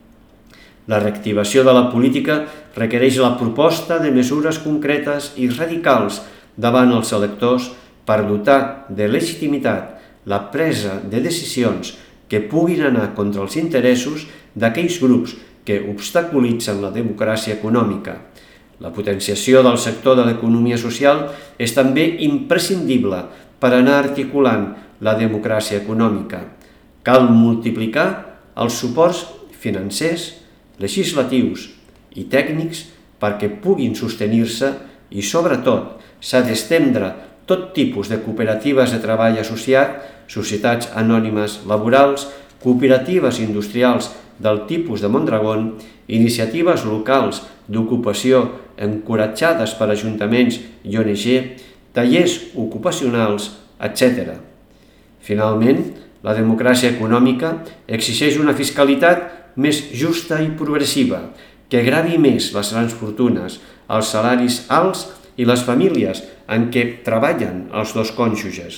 La reactivació de la política requereix la proposta de mesures concretes i radicals davant els electors per dotar de legitimitat la presa de decisions que puguin anar contra els interessos d'aquells grups que obstaculitzen la democràcia econòmica. La potenciació del sector de l'economia social és també imprescindible per anar articulant la democràcia econòmica. Cal multiplicar els suports financers, legislatius i tècnics perquè puguin sostenir-se i, sobretot, s'ha d'estendre tot tipus de cooperatives de treball associat, societats anònimes laborals, cooperatives industrials del tipus de Mondragón, iniciatives locals d'ocupació encoratjades per ajuntaments i O N G, tallers ocupacionals, etcètera. Finalment, la democràcia econòmica exigeix una fiscalitat més justa i progressiva, que gravi més les grans fortunes, els salaris alts i les famílies en què treballen els dos cònjuges.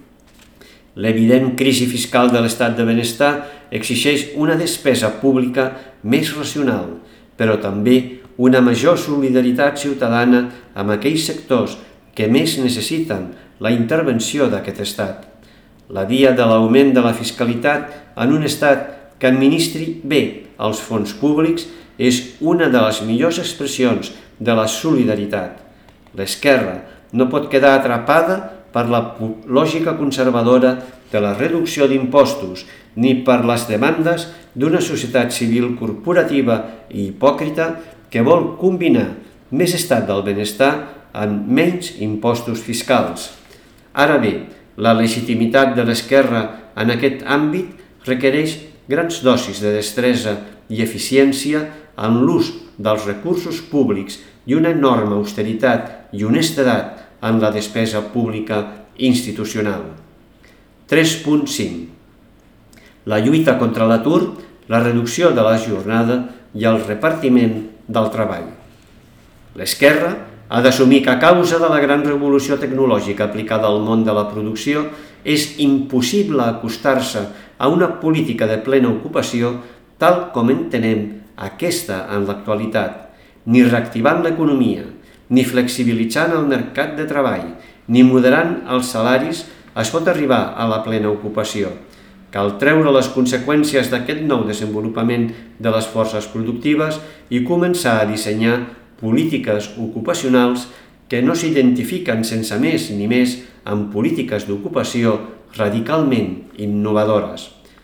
L'evident crisi fiscal de l'estat de benestar exigeix una despesa pública més racional, però també una major solidaritat ciutadana amb aquells sectors que més necessiten la intervenció d'aquest estat. La via de l'augment de la fiscalitat en un estat que administri bé els fons públics és una de les millors expressions de la solidaritat. L'esquerra no pot quedar atrapada per la lògica conservadora de la reducció d'impostos, ni per les demandes d'una societat civil corporativa i hipòcrita que vol combinar més estat del benestar amb menys impostos fiscals. Ara bé, la legitimitat de l'esquerra en aquest àmbit requereix grans dosis de destresa i eficiència en l'ús dels recursos públics i una enorme austeritat i honestedat en la despesa pública institucional. tres punt cinc. La lluita contra l'atur, la reducció de la jornada i el repartiment del treball. L'esquerra ha d'assumir que a causa de la gran revolució tecnològica aplicada al món de la producció és impossible acostar-se a una política de plena ocupació tal com entenem aquesta en l'actualitat, ni reactivant l'economia, ni flexibilitzant el mercat de treball, ni moderant els salaris es pot arribar a la plena ocupació. Cal treure les conseqüències d'aquest nou desenvolupament de les forces productives i començar a dissenyar polítiques ocupacionals que no s'identifiquen sense més ni més amb polítiques d'ocupació radicalment innovadores.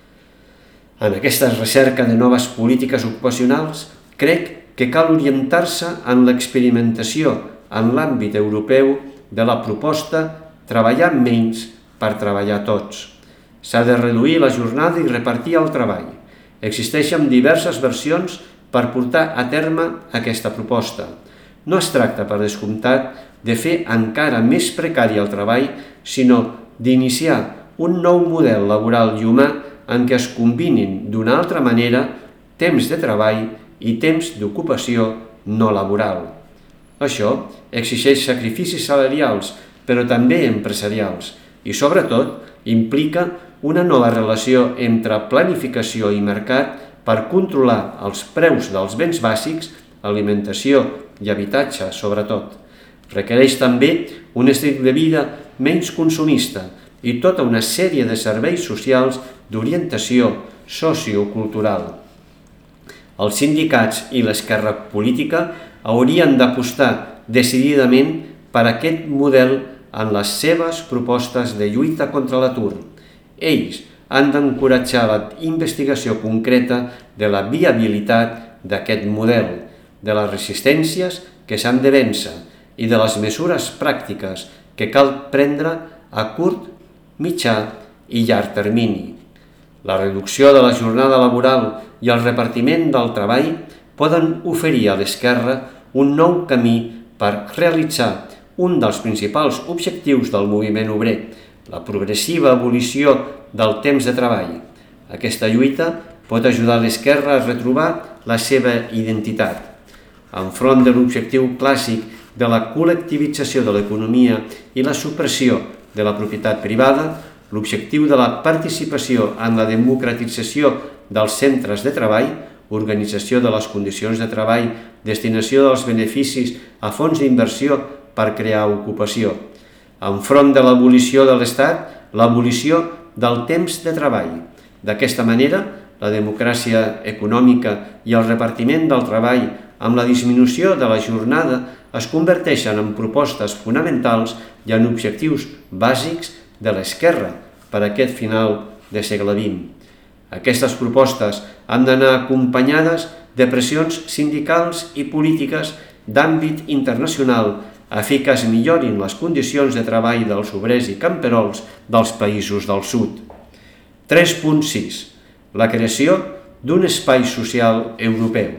En aquesta recerca de noves polítiques ocupacionals, crec que cal orientar-se en l'experimentació en l'àmbit europeu de la proposta treballar menys per treballar tots. S'ha de reduir la jornada i repartir el treball. Existeixen diverses versions per portar a terme aquesta proposta. No es tracta, per descomptat, de fer encara més precari el treball, sinó d'iniciar un nou model laboral i humà en què es combinin d'una altra manera temps de treball i temps d'ocupació no laboral. Això exigeix sacrificis salarials, però també empresarials, i sobretot implica una nova relació entre planificació i mercat per controlar els preus dels béns bàsics, alimentació i habitatge sobretot. Requereix també un estil de vida menys consumista i tota una sèrie de serveis socials d'orientació sociocultural. Els sindicats i l'esquerra política haurien d'apostar decididament per aquest model en les seves propostes de lluita contra l'atur. Ells han d'encoratjar la investigació concreta de la viabilitat d'aquest model, de les resistències que s'han de vèncer i de les mesures pràctiques que cal prendre a curt, mitjà i llarg termini. La reducció de la jornada laboral i el repartiment del treball poden oferir a l'esquerra un nou camí per realitzar un dels principals objectius del moviment obrer, la progressiva abolició del temps de treball. Aquesta lluita pot ajudar l'esquerra a retrobar la seva identitat. Enfront de l'objectiu clàssic de la col·lectivització de l'economia i la supressió de la propietat privada, l'objectiu de la participació en la democratització dels centres de treball, organització de les condicions de treball, destinació dels beneficis a fons d'inversió per crear ocupació. Enfront de l'abolició de l'Estat, l'abolició del temps de treball. D'aquesta manera, la democràcia econòmica i el repartiment del treball amb la disminució de la jornada es converteixen en propostes fonamentals i en objectius bàsics de l'esquerra per a aquest final de segle vint. Aquestes propostes han d'anar acompanyades de pressions sindicals i polítiques d'àmbit internacional a fi que es millorin les condicions de treball dels obrers i camperols dels països del sud. tres punt sis. La creació d'un espai social europeu.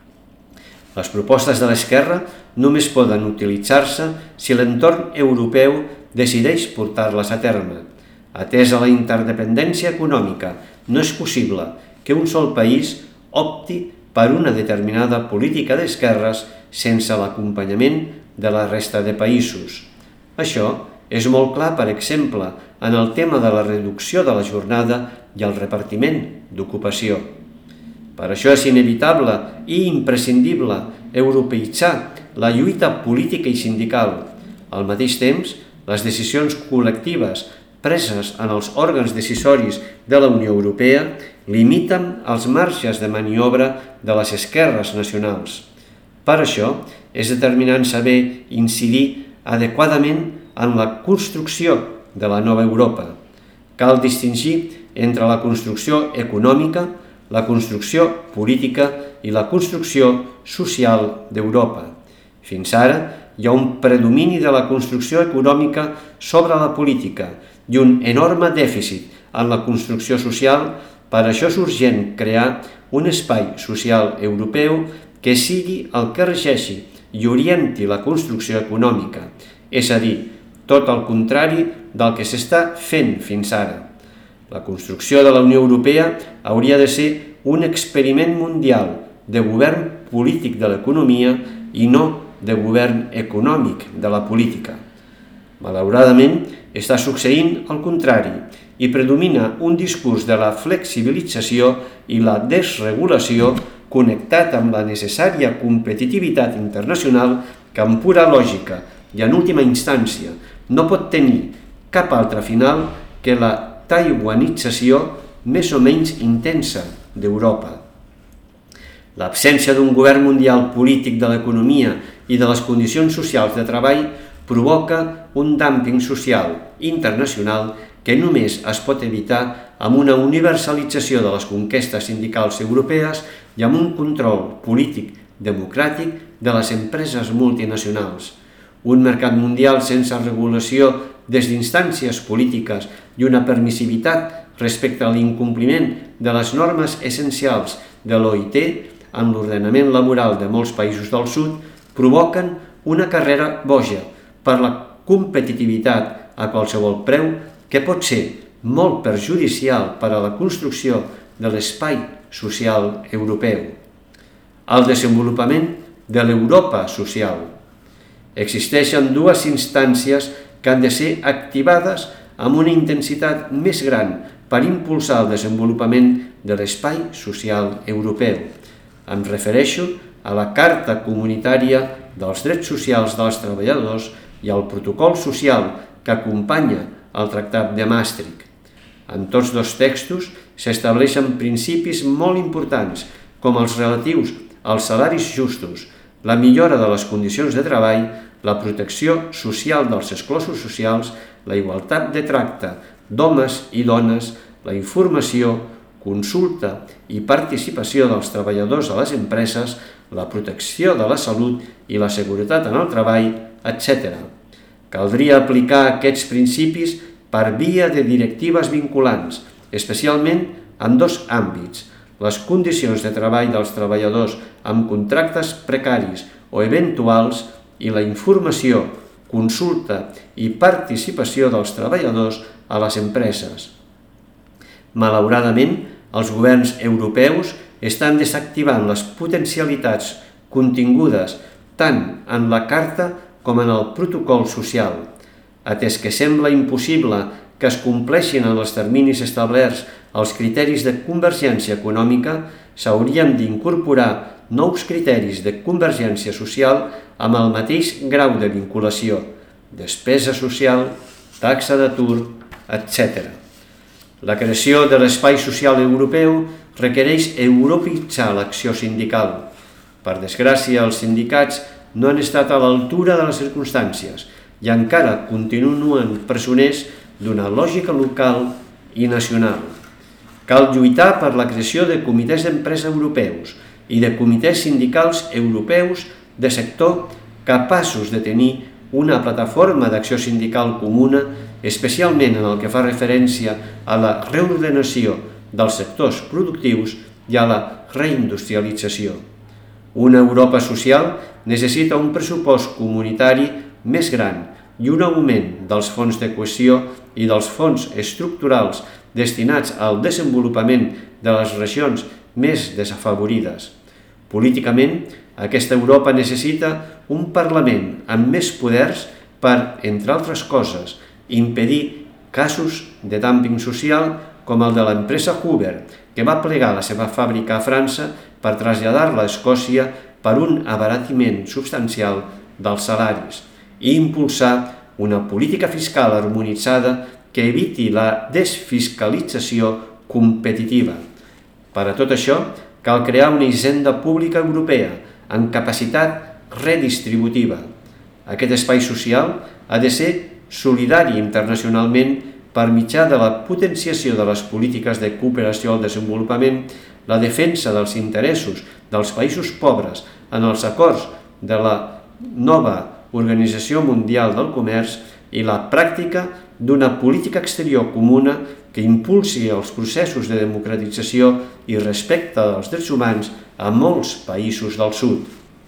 Les propostes de l'esquerra només poden utilitzar-se si l'entorn europeu decideix portar-les a terme. Atès a la interdependència econòmica, no és possible que un sol país opti per una determinada política d'esquerres sense l'acompanyament de la resta de països. Això és molt clar, per exemple, en el tema de la reducció de la jornada i el repartiment d'ocupació. Per això és inevitable i imprescindible europeïtzar la lluita política i sindical. Al mateix temps, les decisions col·lectives preses en els òrgans decisoris de la Unió Europea limiten els marges de maniobra de les esquerres nacionals. Per això, és determinant saber incidir adequadament en la construcció de la nova Europa. Cal distingir entre la construcció econòmica, la construcció política i la construcció social d'Europa. Fins ara hi ha un predomini de la construcció econòmica sobre la política i un enorme dèficit en la construcció social. Per això és urgent crear un espai social europeu que sigui el que regeixi i orienti la construcció econòmica, és a dir, tot el contrari del que s'està fent fins ara. La construcció de la Unió Europea hauria de ser un experiment mundial de govern polític de l'economia i no de govern econòmic de la política. Malauradament, està succeint el contrari i predomina un discurs de la flexibilització i la desregulació connectat amb la necessària competitivitat internacional que amb pura lògica i en última instància no pot tenir cap altre final que la taiwanització més o menys intensa d'Europa. L'absència d'un govern mundial polític de l'economia i de les condicions socials de treball provoca un dúmping social internacional que només es pot evitar amb una universalització de les conquestes sindicals europees i amb un control polític democràtic de les empreses multinacionals. Un mercat mundial sense regulació des d'instàncies polítiques i una permissivitat respecte a l'incompliment de les normes essencials de l'O I T en l'ordenament laboral de molts països del sud provoquen una carrera boja per la competitivitat a qualsevol preu que pot ser molt perjudicial per a la construcció de l'espai social europeu. El desenvolupament de l'Europa social. Existeixen dues instàncies que han de ser activades amb una intensitat més gran per impulsar el desenvolupament de l'espai social europeu. Em refereixo a la Carta Comunitària dels Drets Socials dels Treballadors i al protocol social que acompanya el Tractat de Maastricht. En tots dos textos s'estableixen principis molt importants, com els relatius als salaris justos, la millora de les condicions de treball, la protecció social dels exclosos socials, la igualtat de tracte d'homes i dones, la informació, consulta i participació dels treballadors a les empreses, la protecció de la salut i la seguretat en el treball, etcètera. Caldria aplicar aquests principis per via de directives vinculants, especialment en dos àmbits: les condicions de treball dels treballadors amb contractes precaris o eventuals i la informació, consulta i participació dels treballadors a les empreses. Malauradament, els governs europeus estan desactivant les potencialitats contingudes tant en la Carta com en el protocol social. Atès que sembla impossible que es compleixin en els terminis establerts els criteris de convergència econòmica, s'haurien d'incorporar nous criteris de convergència social amb el mateix grau de vinculació, despesa social, taxa d'atur, etcètera. La creació de l'espai social europeu requereix europeïtzar l'acció sindical. Per desgràcia, els sindicats no han estat a l'altura de les circumstàncies i encara continuen presoners d'una lògica local i nacional. Cal lluitar per la creació de comitès d'empresa europeus i de comitès sindicals europeus de sector capaços de tenir una plataforma d'acció sindical comuna, especialment en el que fa referència a la reordenació dels sectors productius i a la reindustrialització. Una Europa social necessita un pressupost comunitari més gran i un augment dels fons de cohesió i dels fons estructurals destinats al desenvolupament de les regions més desafavorides. Políticament, aquesta Europa necessita un Parlament amb més poders per, entre altres coses, impedir casos de dúmping social com el de l'empresa Hoover, que va plegar la seva fàbrica a França per traslladar-la a Escòcia per un abaratiment substancial dels salaris i impulsar una política fiscal harmonitzada que eviti la desfiscalització competitiva. Per a tot això, cal crear una hisenda pública europea amb capacitat redistributiva. Aquest espai social ha de ser solidari internacionalment per mitjà de la potenciació de les polítiques de cooperació al desenvolupament, la defensa dels interessos dels països pobres en els acords de la nova Organització Mundial del Comerç i la pràctica d'una política exterior comuna que impulsi els processos de democratització i respecte dels drets humans a molts països del sud.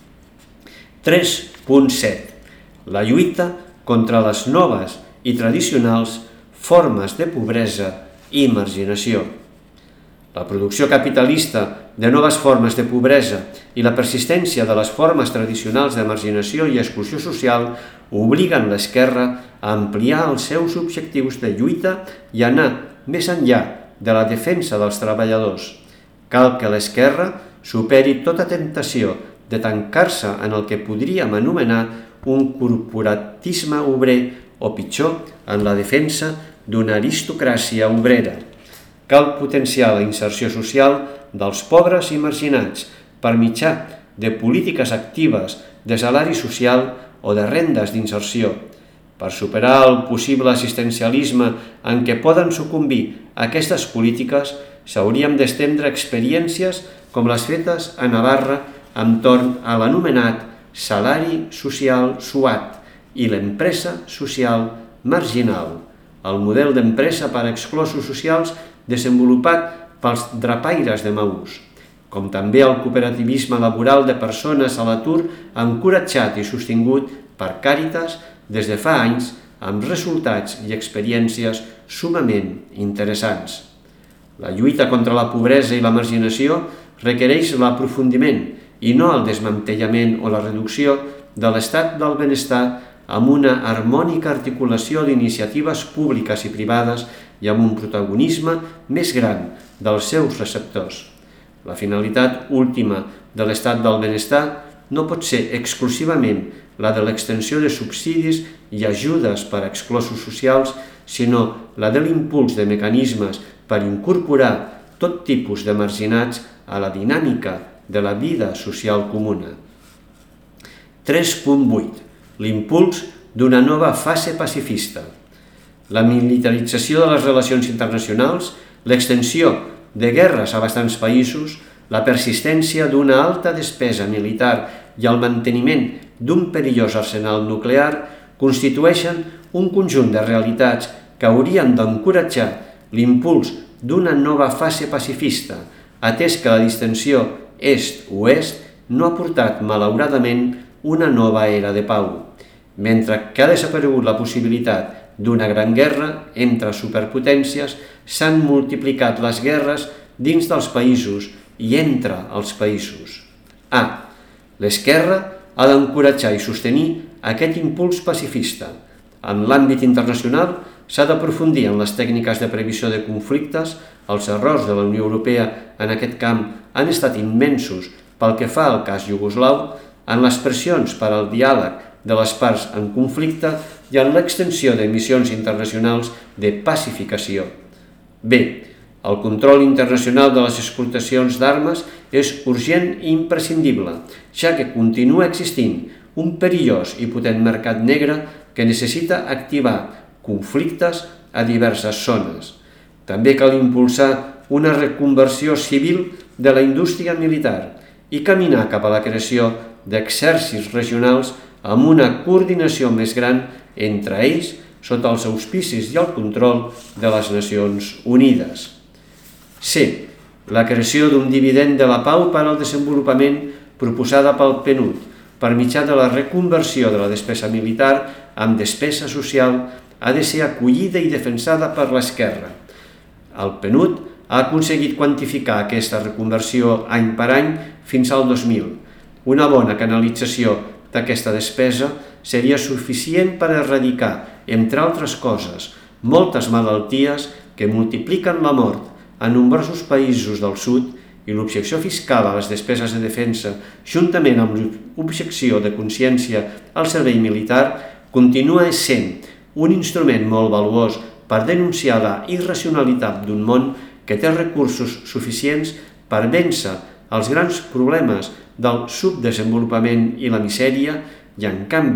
tres punt set. La lluita contra les noves i tradicionals formes de pobresa i marginació. La producció capitalista de noves formes de pobresa i la persistència de les formes tradicionals de marginació i exclusió social obliguen l'esquerra a ampliar els seus objectius de lluita i anar més enllà de la defensa dels treballadors. Cal que l'esquerra superi tota tentació de tancar-se en el que podríem anomenar un corporatisme obrer o, pitjor, en la defensa d'una aristocràcia obrera. Cal potenciar la inserció social dels pobres i marginats per mitjà de polítiques actives de salari social o de rendes d'inserció. Per superar el possible assistencialisme en què poden sucumbir aquestes polítiques, s'haurien d'estendre experiències com les fetes a Navarra entorn a l'anomenat salari social suat i l'empresa social marginal, el model d'empresa per a exclosos socials desenvolupat pels drapaires de Maús, com també el cooperativisme laboral de persones a l'atur encoratjat i sostingut per Càritas des de fa anys amb resultats i experiències sumament interessants. La lluita contra la pobresa i la marginació requereix l'aprofundiment i no el desmantellament o la reducció de l'estat del benestar amb una harmònica articulació d'iniciatives públiques i privades i amb un protagonisme més gran dels seus receptors. La finalitat última de l'estat del benestar no pot ser exclusivament la de l'extensió de subsidis i ajudes per a exclosos socials, sinó la de l'impuls de mecanismes per incorporar tot tipus de marginats a la dinàmica de la vida social comuna. tres punt vuit. L'impuls d'una nova fase pacifista. La militarització de les relacions internacionals, l'extensió de guerres a bastants països, la persistència d'una alta despesa militar i el manteniment d'un perillós arsenal nuclear constitueixen un conjunt de realitats que haurien d'encoratjar l'impuls d'una nova fase pacifista, atès que la distensió est-oest no ha portat, malauradament, una nova era de pau, mentre que ha desaparegut la possibilitat d'una gran guerra entre superpotències, s'han multiplicat les guerres dins dels països i entre els països. A. L'esquerra ha d'encoratjar i sostenir aquest impuls pacifista. En l'àmbit internacional s'ha d'aprofundir en les tècniques de previsió de conflictes. Els errors de la Unió Europea en aquest camp han estat immensos pel que fa al cas iugoslau, en les pressions per al diàleg de les parts en conflicte i en l'extensió de missions internacionals de pacificació. B. El control internacional de les exportacions d'armes és urgent i imprescindible, ja que continua existint un perillós i potent mercat negre que necessita activar conflictes a diverses zones. També cal impulsar una reconversió civil de la indústria militar i caminar cap a la creació d'exèrcits regionals amb una coordinació més gran entre ells sota els auspicis i el control de les Nacions Unides. C. La creació d'un dividend de la pau per al desenvolupament proposada pel P N U D per mitjà de la reconversió de la despesa militar amb despesa social ha de ser acollida i defensada per l'esquerra. El P N U D ha aconseguit quantificar aquesta reconversió any per any fins al dos mil. Una bona canalització d'aquesta despesa seria suficient per erradicar, entre altres coses, moltes malalties que multipliquen la mort a nombrosos països del sud i l'objecció fiscal a les despeses de defensa, juntament amb l'objecció de consciència al servei militar, continua essent un instrument molt valuós per denunciar la irracionalitat d'un món que té recursos suficients per vèncer els grans problemes del subdesenvolupament i la misèria i, en canvi,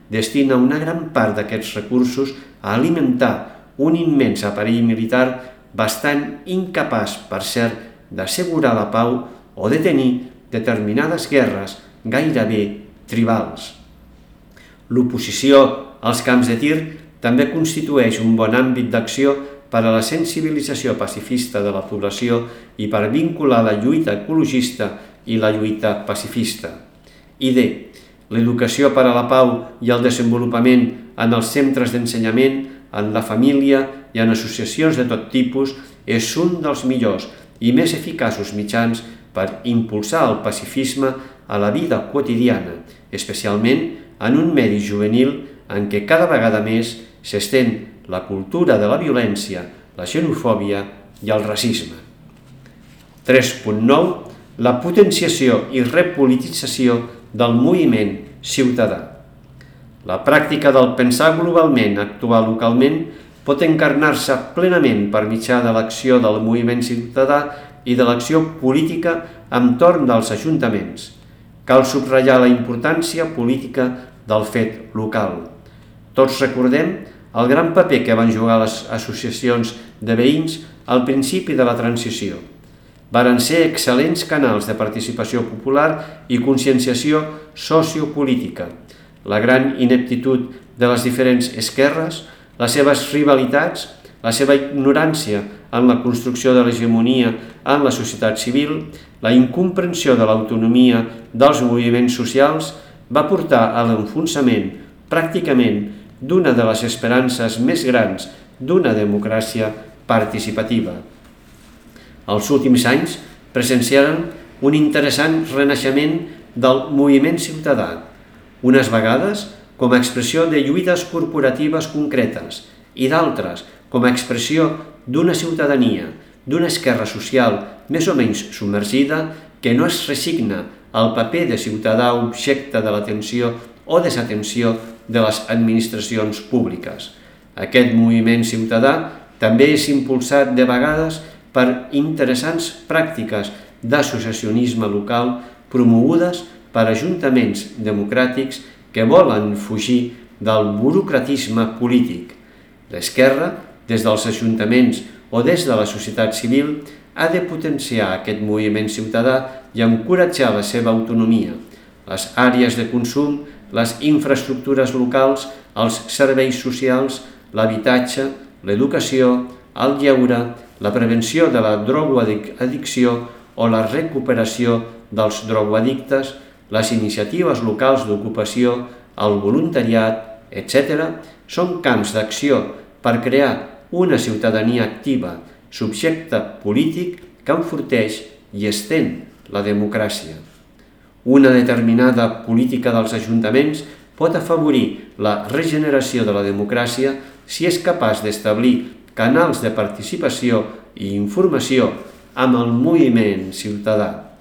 destina una gran part d'aquests recursos a alimentar un immens aparell militar bastant incapaç, per cert, d'assegurar la pau o de tenir determinades guerres gairebé tribals. L'oposició als camps de tir també constitueix un bon àmbit d'acció per a la sensibilització pacifista de la població i per vincular la lluita ecologista i la lluita pacifista. I D. L'educació per a la pau i el desenvolupament en els centres d'ensenyament, en la família i en associacions de tot tipus és un dels millors i més eficaços mitjans per impulsar el pacifisme a la vida quotidiana, especialment en un medi juvenil en què cada vegada més s'estén la cultura de la violència, la xenofòbia i el racisme. tres punt nou. La potenciació i repolitització del moviment ciutadà. La pràctica del pensar globalment, actuar localment, pot encarnar-se plenament per mitjà de l'acció del moviment ciutadà i de l'acció política entorn dels ajuntaments. Cal subratllar la importància política del fet local. Tots recordem el gran paper que van jugar les associacions de veïns al principi de la transició. Varen ser excel·lents canals de participació popular i conscienciació sociopolítica. La gran ineptitud de les diferents esquerres, les seves rivalitats, la seva ignorància en la construcció de l'hegemonia en la societat civil, la incomprensió de l'autonomia dels moviments socials va portar a l'enfonsament, pràcticament, d'una de les esperances més grans d'una democràcia participativa. Els últims anys presenciaren un interessant renaixement del moviment ciutadà, unes vegades com a expressió de lluites corporatives concretes i d'altres com a expressió d'una ciutadania, d'una esquerra social més o menys submergida que no es resigna al paper de ciutadà objecte de l'atenció o desatenció de les administracions públiques. Aquest moviment ciutadà també és impulsat de vegades per interessants pràctiques d'associacionisme local promogudes per ajuntaments democràtics que volen fugir del burocratisme polític. L'esquerra, des dels ajuntaments o des de la societat civil, ha de potenciar aquest moviment ciutadà i encoratjar la seva autonomia, les àrees de consum, les infraestructures locals, els serveis socials, l'habitatge, l'educació, el lleure, la prevenció de la drogoaddicció o la recuperació dels drogoaddictes, les iniciatives locals d'ocupació, el voluntariat, etcètera, són camps d'acció per crear una ciutadania activa, subjecte polític que enforteix i estén la democràcia. Una determinada política dels ajuntaments pot afavorir la regeneració de la democràcia si és capaç d'establir canals de participació i informació amb el moviment ciutadà.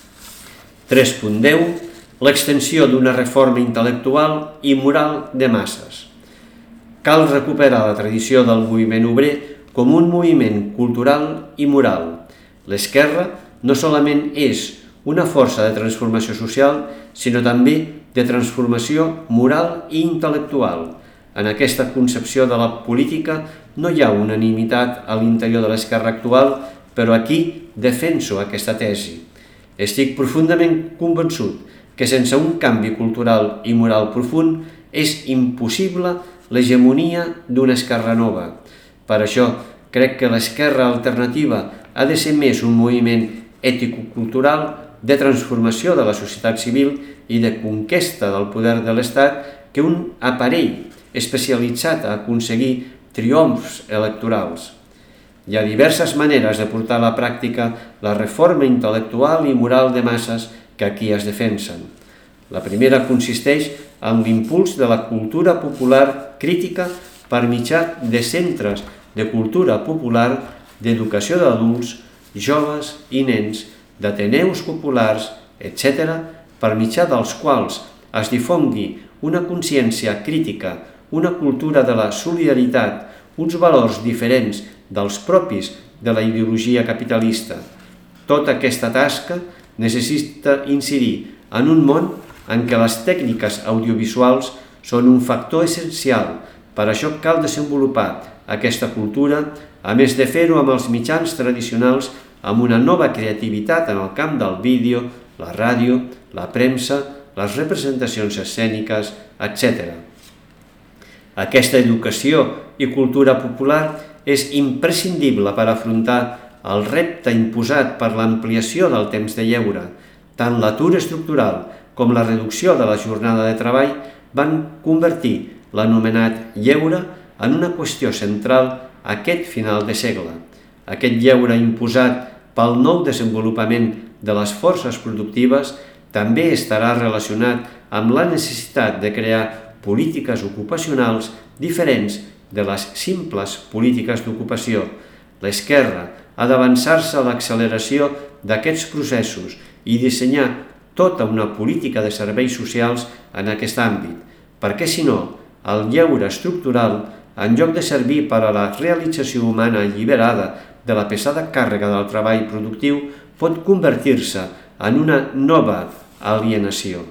tres punt deu. L'extensió d'una reforma intel·lectual i moral de masses. Cal recuperar la tradició del moviment obrer com un moviment cultural i moral. L'esquerra no solament és una força de transformació social, sinó també de transformació moral i intel·lectual. En aquesta concepció de la política no hi ha unanimitat a l'interior de l'esquerra actual, però aquí defenso aquesta tesi. Estic profundament convençut que sense un canvi cultural i moral profund és impossible l'hegemonia d'una esquerra nova. Per això, crec que l'esquerra alternativa ha de ser més un moviment ètico-cultural de transformació de la societat civil i de conquesta del poder de l'Estat que un aparell especialitzat a aconseguir triomfs electorals. Hi ha diverses maneres de portar a la pràctica la reforma intel·lectual i moral de masses que aquí es defensen. La primera consisteix en l'impuls de la cultura popular crítica per mitjà de centres de cultura popular, d'educació d'adults, joves i nens, d'ateneus populars, etcètera, per mitjà dels quals es difongui una consciència crítica, una cultura de la solidaritat, uns valors diferents dels propis de la ideologia capitalista. Tota aquesta tasca necessita incidir en un món en què les tècniques audiovisuals són un factor essencial. Per això cal desenvolupar aquesta cultura, a més de fer-ho amb els mitjans tradicionals, amb una nova creativitat en el camp del vídeo, la ràdio, la premsa, les representacions escèniques, etcètera. Aquesta educació i cultura popular és imprescindible per afrontar el repte imposat per l'ampliació del temps de lleure. Tant l'atur estructural com la reducció de la jornada de treball van convertir l'anomenat lleure en una qüestió central aquest final de segle. Aquest lleure imposat pel nou desenvolupament de les forces productives també estarà relacionat amb la necessitat de crear polítiques ocupacionals diferents de les simples polítiques d'ocupació. L'esquerra ha d'avançar-se a l'acceleració d'aquests processos i dissenyar tota una política de serveis socials en aquest àmbit, perquè si no, el lleure estructural, en lloc de servir per a la realització humana alliberada de la pesada càrrega del treball productiu, pot convertir-se en una nova alienació.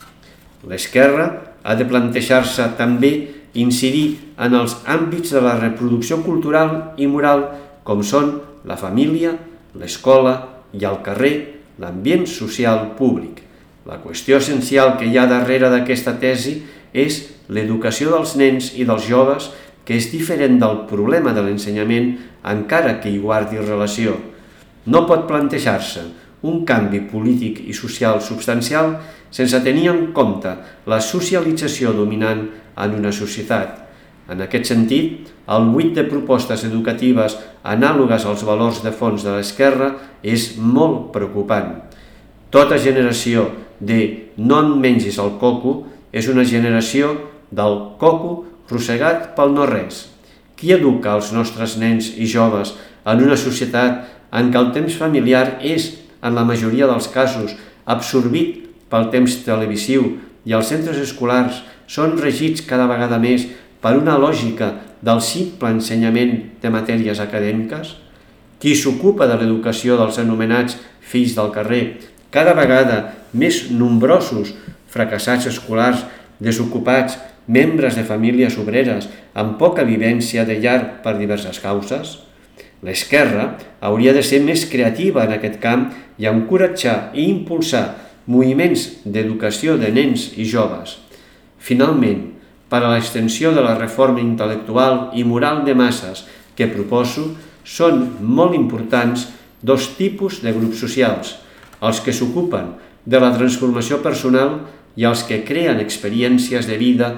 L'esquerra ha de plantejar-se també incidir en els àmbits de la reproducció cultural i moral com són la família, l'escola i el carrer, l'ambient social públic. La qüestió essencial que hi ha darrere d'aquesta tesi és l'educació dels nens i dels joves, que és diferent del problema de l'ensenyament, encara que hi guardi relació. No pot plantejar-se un canvi polític i social substancial sense tenir en compte la socialització dominant en una societat. En aquest sentit, el buit de propostes educatives anàlogues als valors de fons de l'esquerra és molt preocupant. Tota generació de no en mengis el coco és una generació del coco rossegat pel no-res. Qui educa els nostres nens i joves en una societat en què el temps familiar és, en la majoria dels casos, absorbit pel temps televisiu i els centres escolars són regits cada vegada més per una lògica del simple ensenyament de matèries acadèmiques? Qui s'ocupa de l'educació dels anomenats fills del carrer, cada vegada més nombrosos, fracassats escolars, desocupats, membres de famílies obreres amb poca vivència de llar per diverses causes? L'esquerra hauria de ser més creativa en aquest camp i encoratjar i impulsar moviments d'educació de nens i joves. Finalment, per a l'extensió de la reforma intel·lectual i moral de masses que proposo, són molt importants dos tipus de grups socials, els que s'ocupen de la transformació personal i els que creen experiències de vida,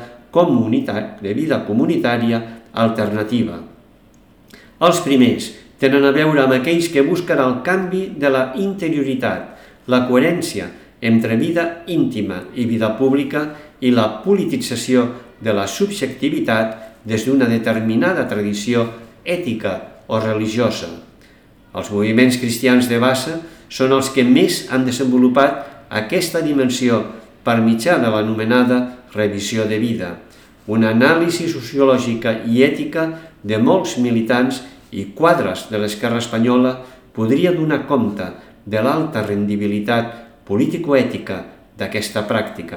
de vida comunitària alternativa. Els primers tenen a veure amb aquells que busquen el canvi de la interioritat, la coherència entre vida íntima i vida pública i la politització de la subjectivitat des d'una determinada tradició ètica o religiosa. Els moviments cristians de base són els que més han desenvolupat aquesta dimensió per mitjà de l'anomenada revisió de vida, una anàlisi sociològica i ètica de molts militants i quadres de l'esquerra espanyola podria donar compte de l'alta rendibilitat político-ètica d'aquesta pràctica.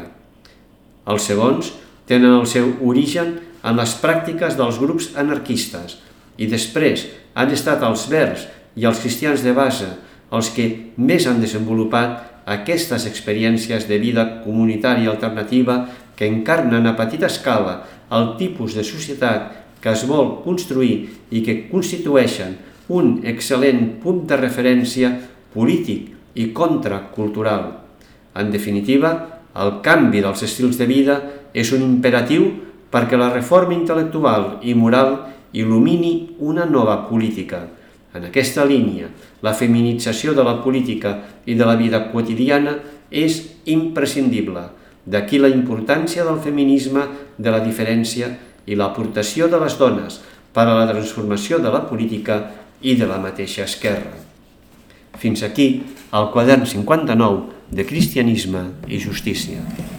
Els segons tenen el seu origen en les pràctiques dels grups anarquistes i després han estat els verds i els cristians de base els que més han desenvolupat aquestes experiències de vida comunitària alternativa que encarnen a petita escala el tipus de societat que es vol construir i que constitueixen un excel·lent punt de referència polític i contracultural. En definitiva, el canvi dels estils de vida és un imperatiu perquè la reforma intel·lectual i moral il·lumini una nova política. En aquesta línia, la feminització de la política i de la vida quotidiana és imprescindible. D'aquí la importància del feminisme, de la diferència i l'aportació de les dones per a la transformació de la política i de la mateixa esquerra. Fins aquí el quadern cinquanta-nou de Cristianisme i Justícia.